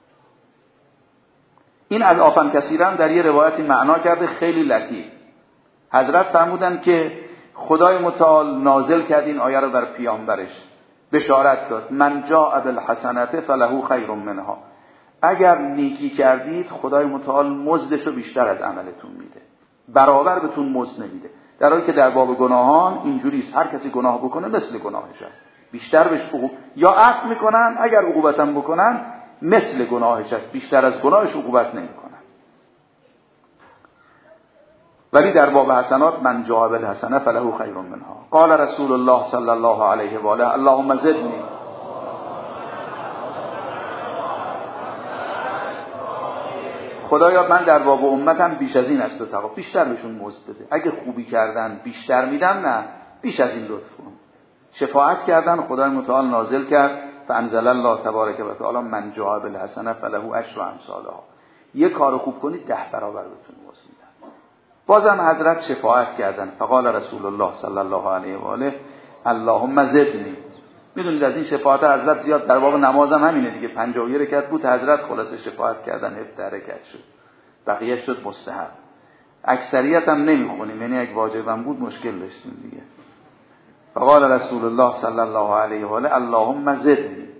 این اضعافا کثیرا در یه روایتی معنا کرده خیلی لطیف. حضرت فرمودن که خدای متعال نازل کرد این آیه رو بر پیامبرش، بشارت داد من جاء بالحسنة فله خیر منها. اگر نیکی کردید خدای متعال مزدش رو بیشتر از عملتون میده، برابر بهتون مزد نمیده. در حالی که در باب گناهان اینجوریست، هر کسی گناه بکنه مثل گناهش است، بیشتر بهش عقوبت یا عفو میکنن، اگر عقوبت هم بکنن مثل گناهش است، بیشتر از گناهش عقوبت نمیکنن. ولی در باب حسنات من جاء بالحسنة فله خیر منها. قال رسول الله صلی الله علیه و آله اللهم زدنی. خدایا من در باب امتم بیش از این است و تقوا، بیشتر بهشون مزد بده. اگه خوبی کردن بیشتر میدم، نه بیش از این لطف کن. شفاعت کردن، خدای متعال نازل کرد فانزل الله تبارک و تعالی من جاء بالحسنة فله عشر امثالها. یه کار خوب کنید ده برابر بهتون مزد میدن. بازم حضرت شفاعت کردن فقال رسول الله صلی الله علیه و آله اللهم زدنی. میدونید از این شفاعت حضرت زیاد در باب نماز هم همینه دیگه. پنجاه و یک رکعت بود حضرت خلاصه شفاعت کردن هفده رکعت شد، بقیه شد مستحب. اکثریت هم نمیخونیم، یعنی اگه واجبم بود مشکل داشتیم دیگه. فقال رسول الله صلی الله علیه و آله اللهم زدنی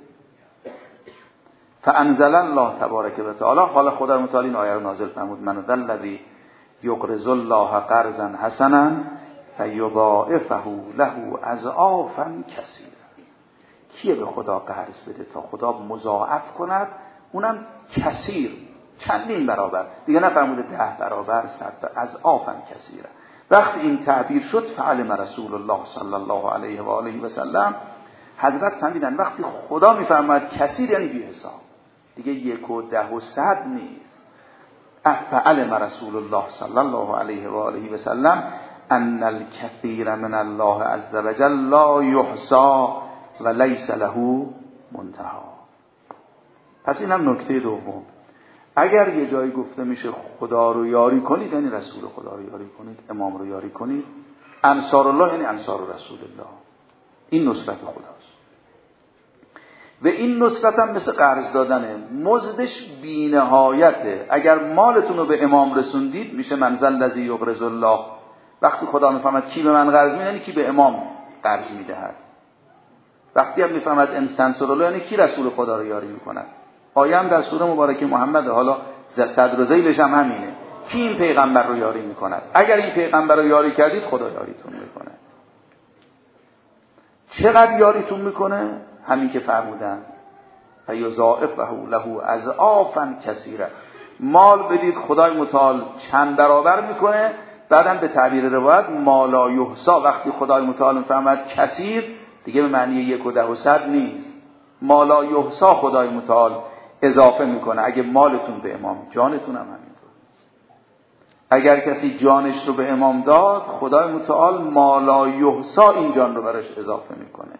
فانزل الله تبارک و تعالی. حالا خدا متعال این آیه رو نازل فرمود من ذا الذی یقرض الله قرضا حسنا فیضاعفه له اضعافا کثیرة. کیه به خدا قرض بده تا خدا مضاعف کند، اونم کثیر، چندین برابر دیگه، نفرموده ده برابر، صد برابر، اضعافا کثیرة. وقتی این تعبیر شد فعلم رسول الله صلی الله علیه و آله و سلم، حضرت فهمیدن وقتی خدا میفرماید کثیر یعنی بی حساب، دیگه یک و ده و صد نیست. فعلم رسول الله صلی الله علیه و آله و سلم ان الكثير من الله عز وجل لا يحصى و لیس له منتها. پس این هم نکته دوم. اگر یه جایی گفته میشه خدا رو یاری کنید یعنی رسول خدا رو یاری کنید، امام رو یاری کنید. انصار الله یعنی انصار رسول الله. این نصرت خداست و این نصرت هم مثل قرض دادنه، مزدش بی نهایته. اگر مالتون رو به امام رسوندید میشه من ذا الذی یقرض الله. وقتی خدا میفهمد کی به من قرض میده یعنی کی به امام قرض میدهد. وقتی هم میفهمد ان تنصر الله یعنی کی رسول خدا رو یاری میکند. آیه هم در سوره مبارکه محمد، حالا صدر و ذیلش هم همینه، کی این پیغمبر رو یاری میکند. اگر این پیغمبر رو یاری کردید خدا یاریتون میکنه. چقدر یاریتون میکنه؟ همین که فرمودن فیضاعفه له اضعافا کثیره. مال بدید خدای متعال چند برابر میکنه. بعدم به تعبیر روایت مالا یحصا، وقتی خدای متعال میفهمد کثیر دیگه به معنی یک و ده و صد نیست، مالا یحصا خدای متعال اضافه میکنه. اگه مالتون به امام، جانتون هم همینطور. اگر کسی جانش رو به امام داد، خدای متعال مالا یحصا این جان رو براش اضافه میکنه.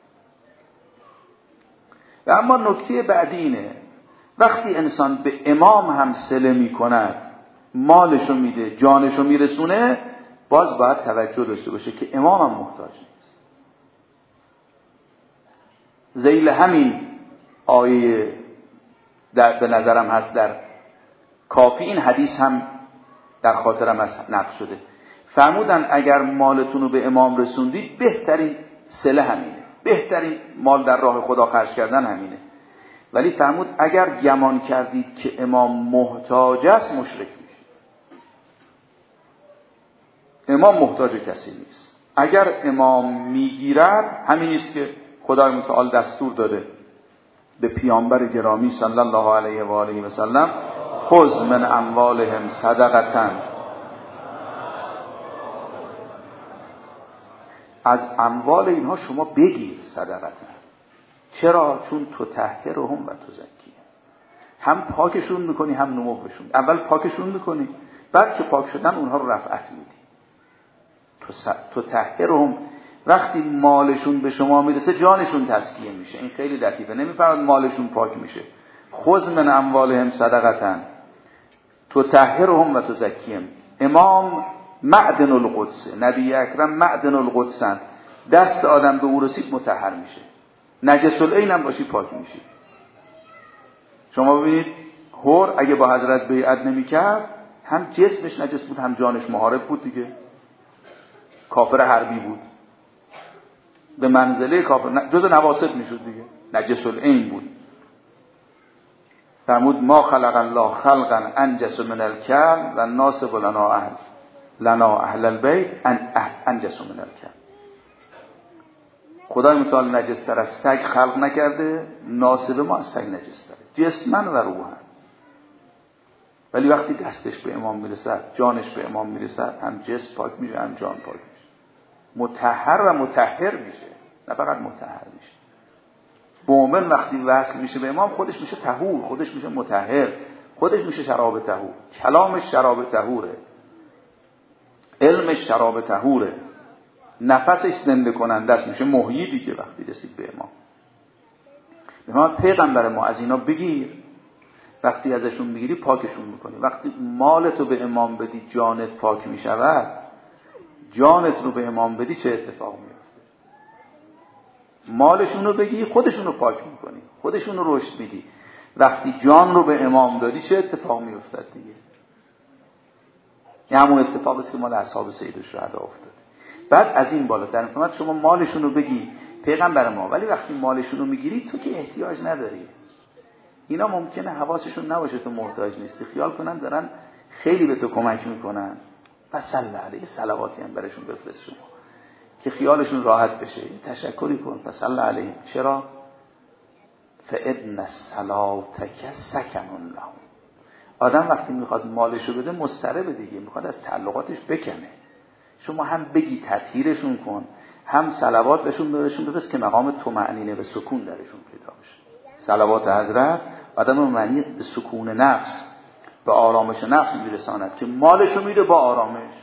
و اما نکته بعدی اینه، وقتی انسان به امام هم صله میکند، مالش رو میده، جانش رو میرسونه، باز باید توجه داشته باشه که امام هم محتاج نیست. ذیل همین آیه در به نظرم هست در کافی، این حدیث هم در خاطرم از نقل شده. فرمودن اگر مالتون رو به امام رسوندید، بهترین صله همینه، بهترین مال در راه خدا خرج کردن همینه. ولی فرمود اگر گمان کردید که امام محتاج است، مشرک میشید. امام محتاج کسی نیست. اگر امام میگیرد، همین است که خدای متعال دستور داده به پیامبر گرامی صلی الله علیه و آله و سلم خذ من اموالهم صدقه، از اموال اینها شما بگیر صدقه. چرا؟ چون تو تطهرهم و تزکیهم، هم پاکشون میکنی هم نموشون. اول پاکشون میکنی، بعد که پاک شدن اونها رو رفعت میدی. تو تطهرهم، وقتی مالشون به شما میرسه جانشون تزکیه میشه. این خیلی لطیفه، نمیفرماد مالشون پاک میشه. خذ من اموالهم صدقه تطهرهم و تزکیهم. امام معدن القدس، نبی اکرم معدن القدسن، دست آدم به او رسید مطهر میشه. نجس العین هم باشی پاک میشی. شما ببینید هور اگه با حضرت بیعت نمیکرد، هم جسمش نجس بود هم جانش محارب بود دیگه، کافر حربی بود، به منزله کافر، جز نواسط میشد دیگه، نجس العین بود. فرمود ما خلق الله خلقا انجس من الکلب و ناصب لنا اهل لنا اهل البیت انجس من الکلب. خدای متعال نجس تر از سگ خلق نکرده، ناصب ما از سگ نجس تره، جسمن و روحن. ولی وقتی دستش به امام میرسد، جانش به امام میرسد، هم جسم پاک میشه هم جان پاک میشه، مطهر و مطهر میشه، نه فقط مطهر میشه. مؤمن وقتی وصل میشه به امام، خودش میشه طهور، خودش میشه مطهر، خودش میشه شراب طهور. کلامش شراب طهوره، علمش شراب طهوره، نفسش زنده کننده است، میشه محیی دیگه. وقتی رسید به امام، به ما پیغمبر ما از اینا بگیر، وقتی ازشون میگیری پاکشون میکنی. وقتی مالتو به امام بدی جانت پاک میشود، جانت رو به امام بدی چه اتفاق میفته؟ مالشون رو بگی خودشون رو پاک میکنی، خودشون رو رشد میدی. وقتی جان رو به امام دادی چه اتفاق میفتد دیگه؟ این همون اتفاقی است که مال اصحاب سید الشهدا افتاد. بعد از این بالاتر فرمود شما مالشون رو بگی پیغمبر ما، ولی وقتی مالشون رو میگیری تو که احتیاج نداری. اینا ممکنه حواسشون نباشه تو محتاج نیستی، خیال کنن دارن خیلی به تو کمک میکنن. پس صلی علیه صلواتی هم برشون بفرست شما که خیالشون راحت بشه، تشکری کن. پس صلی علیه. چرا؟ فإن صلاتک سکن لهم. آدم وقتی میخواد مالشو بده مضطرب دیگه، میخواد از تعلقاتش بکنه. شما هم بگی تطهیرشون کن، هم صلوات بهشون بهشون بفرست که مقام طمأنینه و سکون درشون پیدا بشه. صلوات حضرت آدم معنی به سکون نفس، به آرامش نفس میرساند که مالشو میده با آرامش.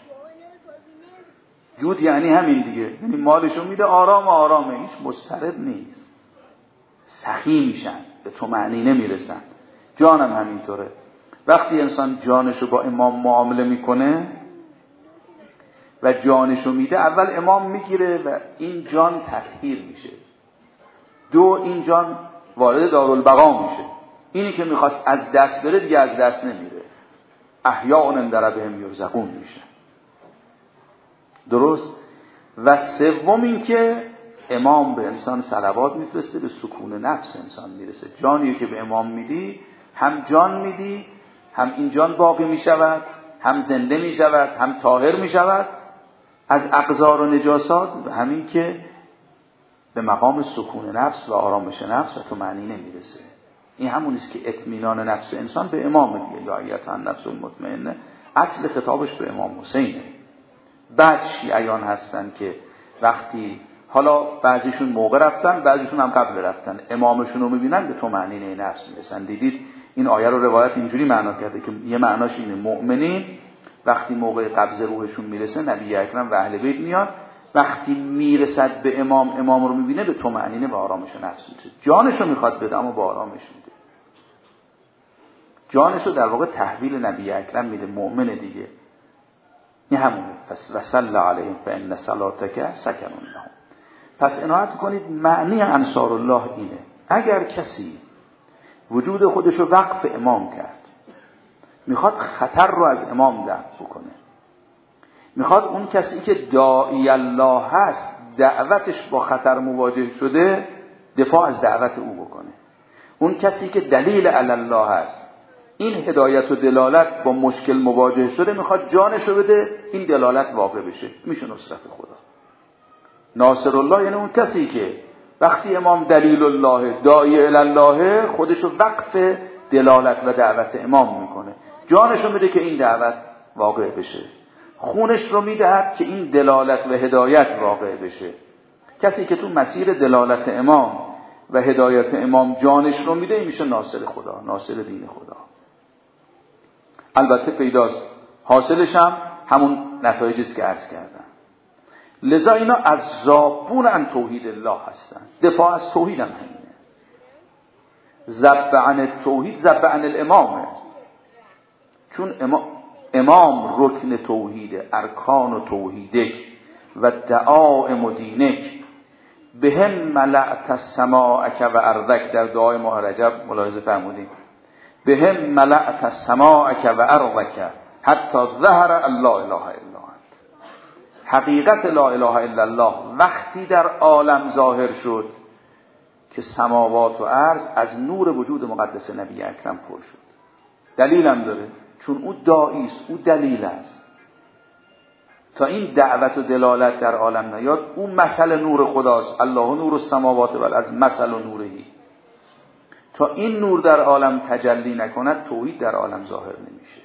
جود یعنی همین دیگه، یعنی مالشو میده آرام آرامه، هیچ مضطرب نیست، سخی میشن، به طمأنینه میرسن. جانم همینطوره. وقتی انسان جانشو با امام معامله میکنه و جانشو میده، اول امام میگیره و این جان تطهیر میشه. دو، این جان وارد دارالبقا میشه. اینی که میخواست از دست بره دیگه از دست نمیره. احیاء در بهم یرزقون میشه. درست؟ و سوم این که امام به انسان صلوات میفرسته، به سکون نفس انسان میرسه. جانی که به امام میدی، هم جان میدی، هم این جان باقی میشود، هم زنده میشود، هم طاهر میشود از اقذار و نجاسات، و همین که به مقام سکون نفس و آرامش نفس و طمأنینه میرسه. این همون است که اطمینان نفس انسان به امام دیگه، یا ایت النفس المطمئنه، اصل خطابش به امام حسینه. بعد شیعیان هستن که وقتی حالا بعضیشون موقع رفتن، بعضیشون هم قبل رفتن، امامشون رو میبینن به طمأنینه نفس میرسن. دیدید این آیه رو روایت اینجوری معنا کرده که یه معناش اینه مؤمنین وقتی موقع قبض روحشون میرسه، نبی اکرم و اهل بیت میاد، وقتی میرسد به امام، امام رو میبینه به طمأنینه و آرامش نفس میرسه. جانش رو میخواد بده اما با آرامش میده. جانش رو در واقع تحویل نبی اکرم میده، مؤمن دیگه. این همونه. پس وصل علیهم فان صلاتک سکن لهم. پس عنایت کنید معنی انصار الله اینه. اگر کسی وجود خودش رو وقف امام کرد، میخواد خطر رو از امام دفع بکنه، میخواد اون کسی که داعی الله هست دعوتش با خطر مواجه شده دفاع از دعوت او بکنه، اون کسی که دلیل علی الله هست این هدایت و دلالت با مشکل مواجه شده میخواد جانش رو بده این دلالت واقع بشه، میشه نصرت خدا. ناصر الله یعنی اون کسی که وقتی امام دلیل الله داعی الی الله خودش رو وقف دلالت و دعوت امام میکنه، جانش رو میده که این دعوت واقع بشه، خونش رو میدهد که این دلالت و هدایت واقع بشه. کسی که تو مسیر دلالت امام و هدایت امام جانش رو میده میشه ناصر خدا، ناصر دین خدا. البته پیداست حاصلش هم همون نتایجی است که عرض کردم. لذا اینا از ذابون عن توحید الله هستن. دفاع از توحید هم همینه. ذب عن توحید ذب عن الامامه، چون امام, امام رکن توحیده، ارکان توحیدک و دعائم دینک. بهم ملأت السماءک و ارضک، در دعای ماه رجب ملاحظه فرمودیم، بهم ملأت السماءک و ارضک حتی ظهر الله اله الا انت. حقیقت لا اله الا الله وقتی در عالم ظاهر شد که سماوات و ارض از نور وجود مقدس نبی اکرم پر شد. دلیل هم داره، چون او داعی است، او دلیل است. تا این دعوت و دلالت در عالم نیاد، او مثل نور خداست، الله نور السماوات و الارض مثل نورهی. تا این نور در عالم تجلی نکند توحید در عالم ظاهر نمیشه.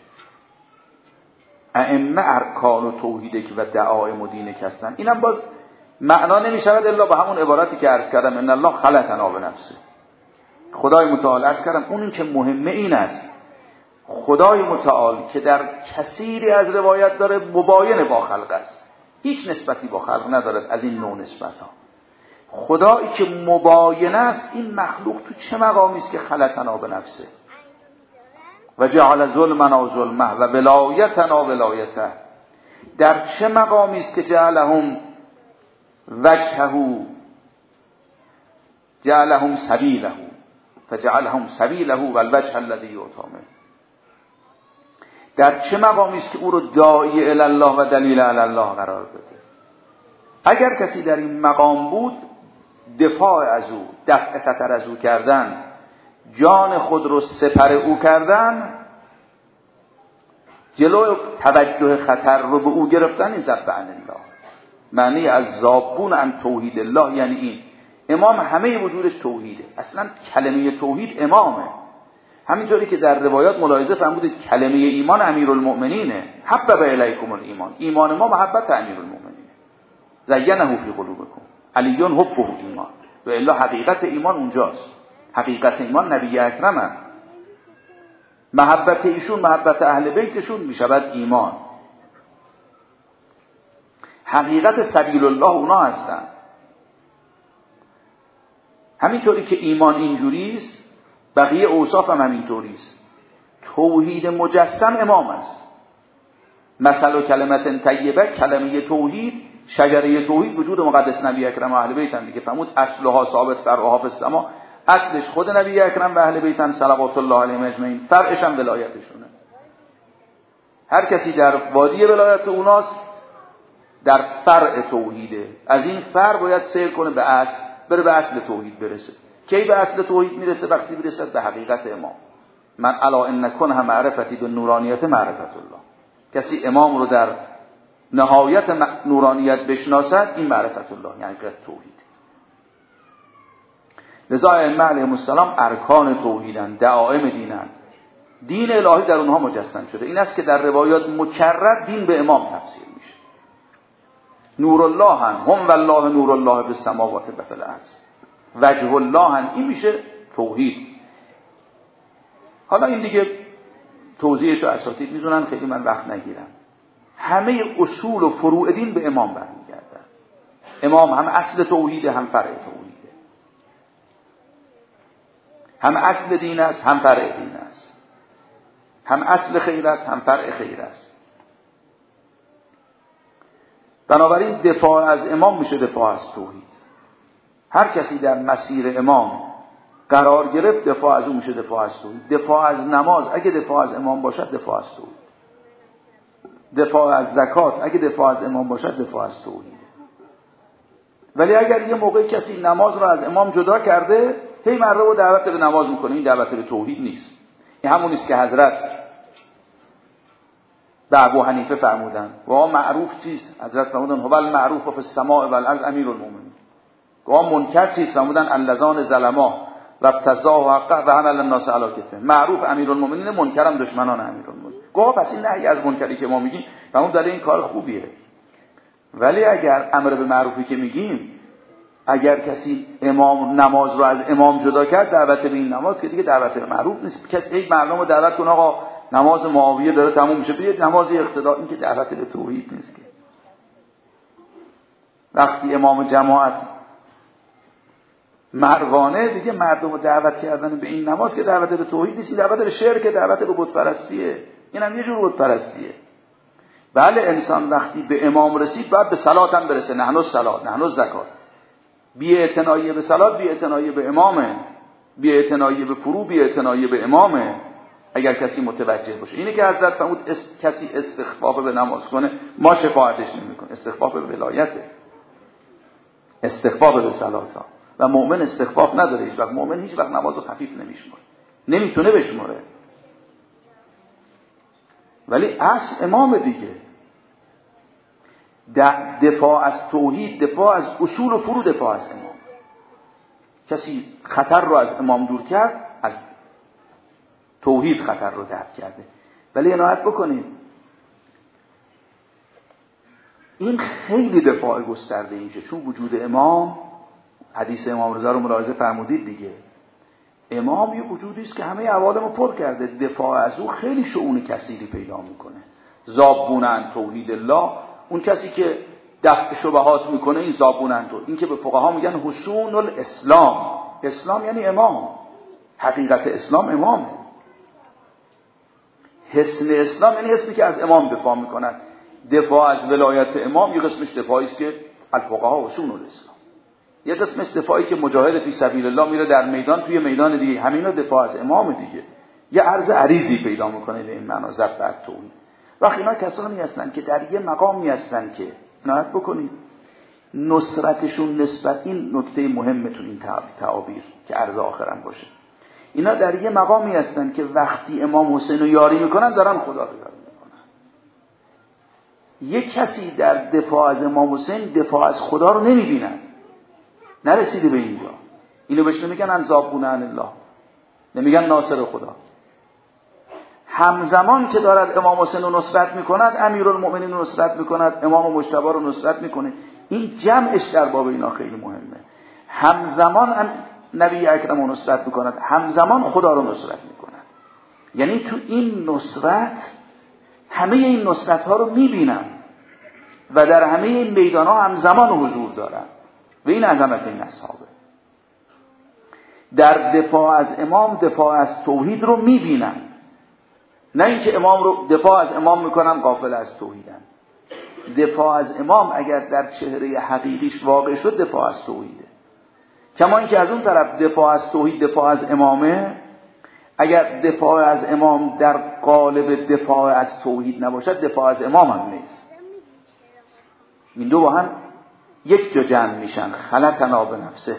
ائمه ارکان و توحیدک و دعائم و دینک هستن. اینم باز معنا نمیشود الا با همون عبارتی که عرض کردم، ان الله خلقنا بنفسه. خدای متعال عرض کردم اون که مهمه این است، خدای متعال که در کثیری از روایت داره مباین با خلق است، هیچ نسبتی با خلق ندارد از این نوع نسبت ها. خدایی که مباین است، این مخلوق تو چه مقامی است که خلقنا بنفسه و جعل ظلمنا ظلمه و ولایتنا ولایته، در چه مقامی است که جعلهم وجهه جعلهم سبیله فجعلهم سبیله والوجه الذی یؤتمه، در چه مقامی است که او رو داعی الی الله و دلیل علی الله قرار بده. اگر کسی در این مقام بود، دفاع از او، دفع خطر از او کردن، جان خود رو سپر او کردن، جلوی توجه خطر رو به او گرفتن، این ذب عن الله. معنی از ذابون عن توحید الله یعنی این. امام همه وجودش توحیده، اصلا کلمه توحید امامه. همینطوری که در روایات ملاحظه فرمودید کلمه ایمان امیرالمؤمنینه، حبب الیکم الایمان، ایمان ما محبت امیرالمؤمنینه، زینه فی قلوبکم علی حبه ایمان. و الا حقیقت ایمان اونجاست، حقیقت ایمان نبی اکرمه، محبت ایشون محبت اهل بیتشون میشود ایمان. حقیقت سبیل الله اونا هستن. همینطوری که ایمان اینجوریست، بقیه اوصاف هم همینطوریست. توحید مجسم امام است. مثل کلمت طیبه، کلمه توحید، شجره توحید وجود مقدس نبی اکرم و اهل بیت هم دیگه فرمود اصلها ثابت فرعها فی السما. اصلش خود نبی اکرم و اهل بیتن صلوات الله علیهم اجمعین، فرعش هم ولایتشونه. هر کسی در وادی ولایت اوناست، در فرع توحیده. از این فرع باید سیر کنه به اصل، بره به اصل توحید برسه. کی به اصل توحید میرسه؟ وقتی برسه به حقیقت امام. من الا ان کنه معرفتی به نورانیت معرفت الله. کسی امام رو در نهایت نورانیت بشناسد، این معرفت الله یعنی حقیقت توحید. لذا ائمه علیهم السلام ارکان توحیدن، دعائم دینن، دین الهی در اونها مجسم شده. این است که در روایات مکرر دین به امام تفسیر میشه. نور الله هن هم والله نور الله بالسماوات و فی الارض، وجه الله هن، این میشه توحید. حالا این دیگه توضیحش و اساتید میدونن، خیلی من وقت نگیرم. همه اصول و فروع دین به امام برمیگردن. امام هم اصل توحیده، هم فرع توحیده، هم اصل دین است، هم فرع دین است، هم اصل خیر است، هم فرع خیر است. بنابراین دفاع از امام میشه دفاع از توحید. هر کسی در مسیر امام قرار گرفت دفاع از اون میشه دفاع از توحید. دفاع از نماز اگه دفاع از امام باشد دفاع از توحید. دفاع از زکات اگه دفاع از امام باشد دفاع از توحید. ولی اگر یه موقع کسی نماز رو از امام جدا کرده، هی مردم رو دعوت به نماز میکنه، این دعوت به توحید نیست. این همون است که حضرت به ابو حنیفه فرمودن و معروف چیست؟ حضرت فرمودن هو المعروف فی السماء و الارض امیر المؤمنین. گاه منکر چیست؟ فرمودن اللذان ظلما و ابتزا حقه و حمل الناس علی کتفه. معروف امیرالمومنین، منکرم دشمنان امیرالمومنین. گاه پس این نهی از منکری که ما میگیم همون داره این کار خوبیه. ولی اگر امر به معروفی که میگیم، اگر کسی امام نماز رو از امام جدا کرد، دعوت به این نماز که دیگه دعوت به معروف نیست. کسی یک مردم رو دعوت کنه آقا نماز معاویه داره تموم میشه، بیاید نماز اقتدا، این که دعوت به توحید نیست. که وقتی امام جماعت مروانه دیگه مردم رو دعوت کردن به این نماز که دعوت به توحید نیست، دعوت به شرک، دعوت به بت پرستیه. این هم یه جور بت پرستیه. بله انسان وقتی به امام رسید باید به صلات هم برسه، نحن الصلات نحن الزکات. بی اعتنایی به صلات بی اعتنایی به امامه، بی اعتنایی به فرو بی اعتنایی به امامه. اگر کسی متوجه باشه اینه که حضرت فرمود است... کسی استخفاف به نماز کنه ما شفاعتش نمیکنه. استخفاف به ولایته، استخفاف به صلات ها. و مؤمن استخفاف نداره هیچ وقت. مؤمن هیچ وقت نمازو خفیف نمیشمره، نمیتونه بشمره. ولی اصل امام دیگه. دفاع از توحید، دفاع از اصول و فروع، دفاع از امام. کسی خطر رو از امام دور کرد، از توحید خطر رو دفع کرده. ولی عنایت بکنید این خیلی دفاع گسترده اینجا، چون وجود امام، حدیث امام رضا رو ملاحظه فرمودید دیگه، امام یه وجودی است که همه عوالمو پر کرده. دفاع از او خیلی شؤون کثیری پیدا میکنه. زابونن توحید الله، اون کسی که دفع شبهات میکنه این زابونن تو. این که به فقها میگن حصون الاسلام، اسلام یعنی امام، حقیقت اسلام امامه. حسن اسلام یعنی اسمی که از امام دفاع میکنن. دفاع از ولایت امام یه قسمش دفاعی است که الفقها حصون الاسلام، یه قسمش دفاعی که مجاهد فی سبیل الله میره در میدان، توی میدان دیگه همینا دفاع از امام دیگه. یه عرض عریضی پیدا میکنه به این معنا ضبط از توحید. وقتی اینا کسانی هستن که در یه مقامی هستن که عنایت بکنید نصرتشون نسبت، این نکته مهمه تو این تعابیر که عرض آخرم باشه، اینا در یه مقامی هستن که وقتی امام حسین رو یاری میکنن دارن خدا رو یاری میکنن. یه کسی در دفاع از امام حسین دفاع از خدا رو نمیبینن، نرسیده به اینجا. اینو بهش نمیگن انزابونه عن الله، نمیگن ناصر خدا. همزمان که دارد امام حسین رو نصرت میکند، امیرالمؤمنین رو نصرت میکند، امام مجتبی رو نصرت میکنه. این جمعش در باب اینا خیلی مهمه. همزمان نبی اکرم رو نصرت میکند، همزمان خدا رو نصرت میکند. یعنی تو این نصرت همه این نصرت ها رو میبینن و در همه این میدان ها همزمان حضور دارن. و این عظمت این اصحابه. در دفاع از امام دفاع از توحید رو میبینن، نه اینکه امام رو دفاع از امام میکنن غافل از توحیدن. دفاع از امام اگر در چهره حقیقیش واقع شد دفاع از توحیده. کما اینکه از اون طرف دفاع از توحید دفاع از امامه، اگر دفاع از امام در قالب دفاع از توحید نباشد دفاع از امام هم نیست. این دو با هم یک جا جمع میشن. خلقنا به نفسه،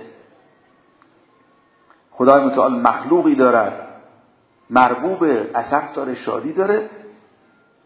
خدای متعال مخلوقی دارد مربوب اسف داره، شادی داره.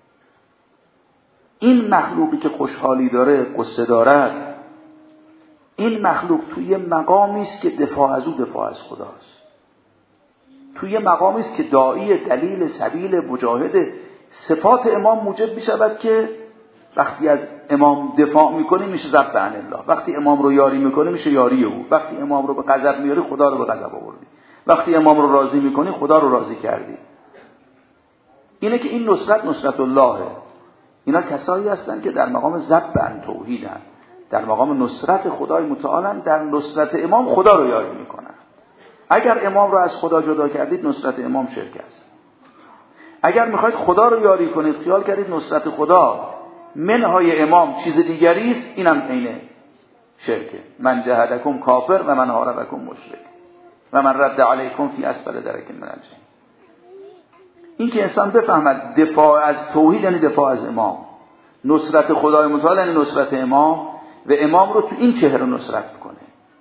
این مخلوقی که خوشحالی داره، قصه دارد، این مخلوق توی مقامی است که دفاع از او دفاع از خداست، توی مقامی است که داعی، دلیل، سبیل، مجاهد. صفات امام موجب میشود که وقتی از امام دفاع میکنی میشه ذب عن الله، وقتی امام رو یاری میکنی میشه یاری او، وقتی امام رو به غضب میاری خدا رو به غضب آوردی، وقتی امام رو راضی میکنی خدا رو راضی کردی. اینه که این نصرت نصرت اللهه. اینا کسایی هستن که در مقام ذب عن توحیدن، در مقام نصرت خدای متعالن، در نصرت امام خدا رو یاری میکنن. اگر امام رو از خدا جدا کردید نصرت امام شرک است. اگر میخواید خدا رو یاری کنید خیال کردید نصرت خدا منهای امام چیز دیگری است، اینم عین شرکه. من جهدکم کافر و من حاربکم مشرک و من رد علیکم فی اسفل درک من الجحیم. این که انسان بفهمد دفاع از توحید یعنی دفاع از امام، نصرت خدای متعال یعنی نصرت امام، و امام رو تو این چهره نصرت کنه.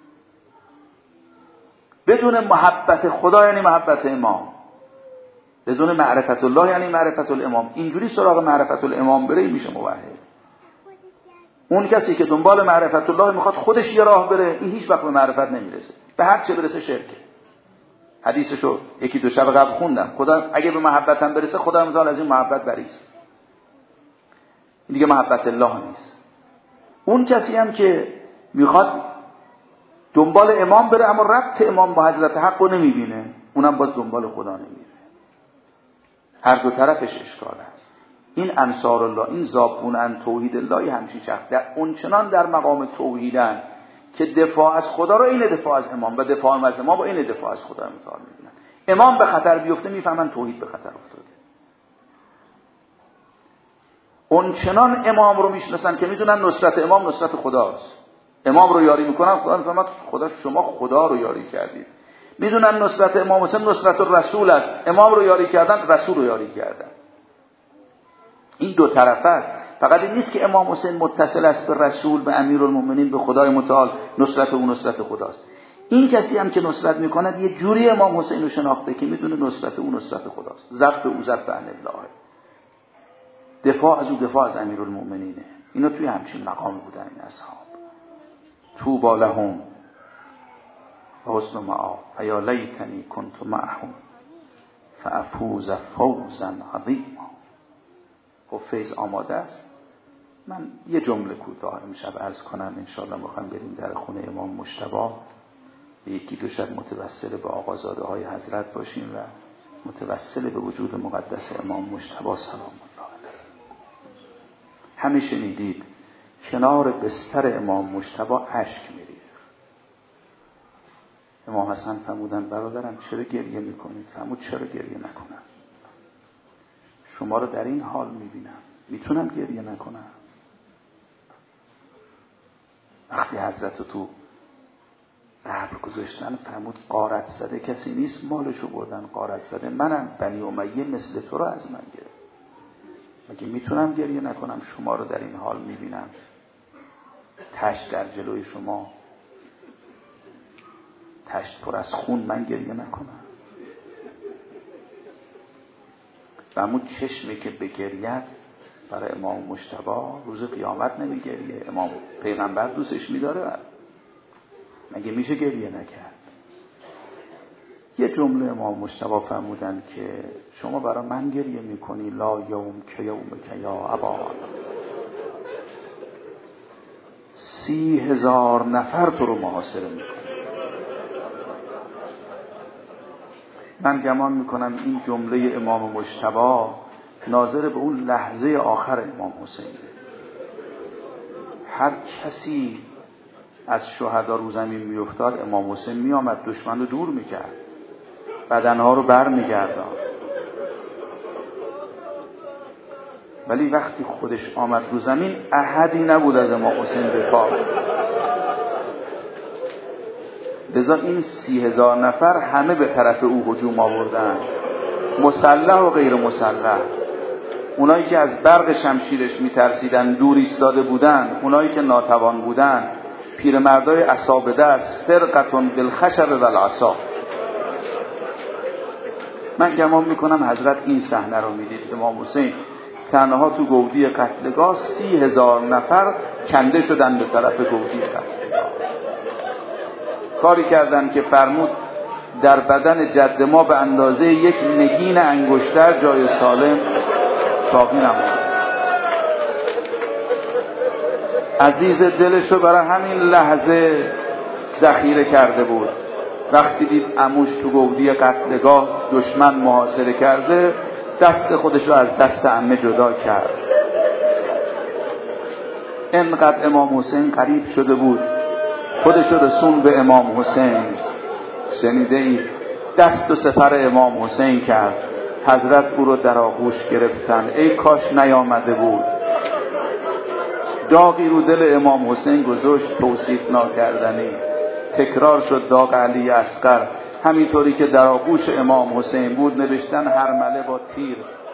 بدون محبت خدا یعنی محبت امام، بدون معرفت الله یعنی معرفت الامام. اینجوری سراغ معرفت الامام بره میشه موحد. اون کسی که دنبال معرفت الله میخواد خودش یه راه بره، این هیچ وقت به معرفت نمیرسه، به هر چه برسه شرکه. حدیثشو یکی دو شب قبل خوندم، خدا اگه به محبتم برسه خدا متعال از این محبت بریست، این دیگه محبت الله نیست. اون کسی هم که میخواد دنبال امام بره اما ربط امام با حضرت حق رو نمیبینه، اونم باز دنبال خدا نمیره. هر دو طرفش اشکال هست. این انصار الله، این ذابون عن توحید الله همچین شخص در اونچنان در مقام توحیدن که دفاع از خدا رو این دفاع از امام و دفاع از امام با این دفاع از خدا متعال میبینن. امام به خطر بیفته میفهمن توحید به خطر افتاده. اونچنان امام رو میشناسن که میدونن نصرت امام نصرت خداست. امام رو یاری میکنن، خدا میفهمد خدا شما خدا رو یاری کردید. میدونن نصرت امام حسین نصرت الرسول است، امام رو یاری کردن رسول رو یاری کردن. این دو طرفه است. فقط این نیست که امام حسین متصل است به رسول، به امیرالمومنین، به خدای متعال، نصرت او نصرت خداست. این کسی هم که نصرت میکنه یه جوری امام حسین رو شناخته که میدونه نصرت او نصرت خداست، ذب او ذب عن الله، دفاع از او دفاع از امیرالمومنینه. اینا توی همچین مقام بودن این اصحاب. طوبی لهم و حسن مآب فیا لیتنی کنت معهم فافوز فوزا عظیما. خب فیض آماده است. من یه جمله کوتاه امشب عرض کنم، انشاءالله میخوام بریم در خونه امام مجتبی، یکی دو شب متوسل به آقازاده های حضرت باشیم و متوسل به وجود مقدس امام مجتبی سلام الله علیه. همه شنیدید کنار بستر امام مجتبی اشک میریخت. امام حسن فرمودن برادرم چرا گریه میکنید؟ فرمود چرا گریه نکنم؟ شما رو در این حال میبینم، میتونم گریه نکنم؟ وقتی حضرت تو قبر گذاشتن فرمود غارت زده کسی نیست مالشو بردن، غارت زده منم، بنی امیه مثل تو رو از من گرفت. مگه میتونم گریه نکنم؟ شما رو در این حال میبینم، تشت در جلوی شما، تشت پر از خون، من گریه نکنم؟ فرمود چشمی که بگرید برای امام مجتبی روز قیامت نمیگریه. امام پیغمبر دوستش میداره، مگه میشه گریه نکرد؟ یه جمله امام مجتبی فرمودن که شما برای من گریه میکنی، لا یوم که یوم که یا ابا، سی هزار نفر تو رو محاصره میکنه. من گمان میکنم این جمله امام مجتبی ناظر به اون لحظه آخر امام حسین. هر کسی از شهدا رو زمین میافتاد امام حسین میامد دشمن رو دور میکرد، بدنها رو بر میگردان. ولی وقتی خودش آمد رو زمین احدی نبود از امام حسین دفاع. لذا این سی هزار نفر همه به طرف او هجوم آوردن، مسلح و غیر مسلح. اونایی که از برق شمشیرش میترسیدن دور ایستاده بودن، اونایی که ناتوان بودن، پیرمردای عصا به دست، فرقتون بالخشب و العصا. من گمان میکنم حضرت این صحنه رو میدید. امام حسین تنها تو گودی قتلگاه سی هزار نفر کنده شدن به طرف گودی قتلگاه. کاری کردن که فرمود در بدن جد ما به اندازه یک نگین انگشتر جای سالم باقی نموند. عزیز دلش رو برای همین لحظه ذخیره کرده بود. وقتی دید عموش تو گودی قتلگاه دشمن محاصره کرده، دست خودش رو از دست عمه جدا کرد. اینقدر امام حسین قریب شده بود، خودش رو رسون به امام حسین. شنیده ای دست و سپر امام حسین کرد. حضرت او رو در آغوش گرفتن. ای کاش نیامده بود. داغی رو دل امام حسین گذاشت توصیف ناکردنی. تکرار شد داغ علی اصغر. همینطوری که در آغوش امام حسین بود نوشتن هرمله با تیر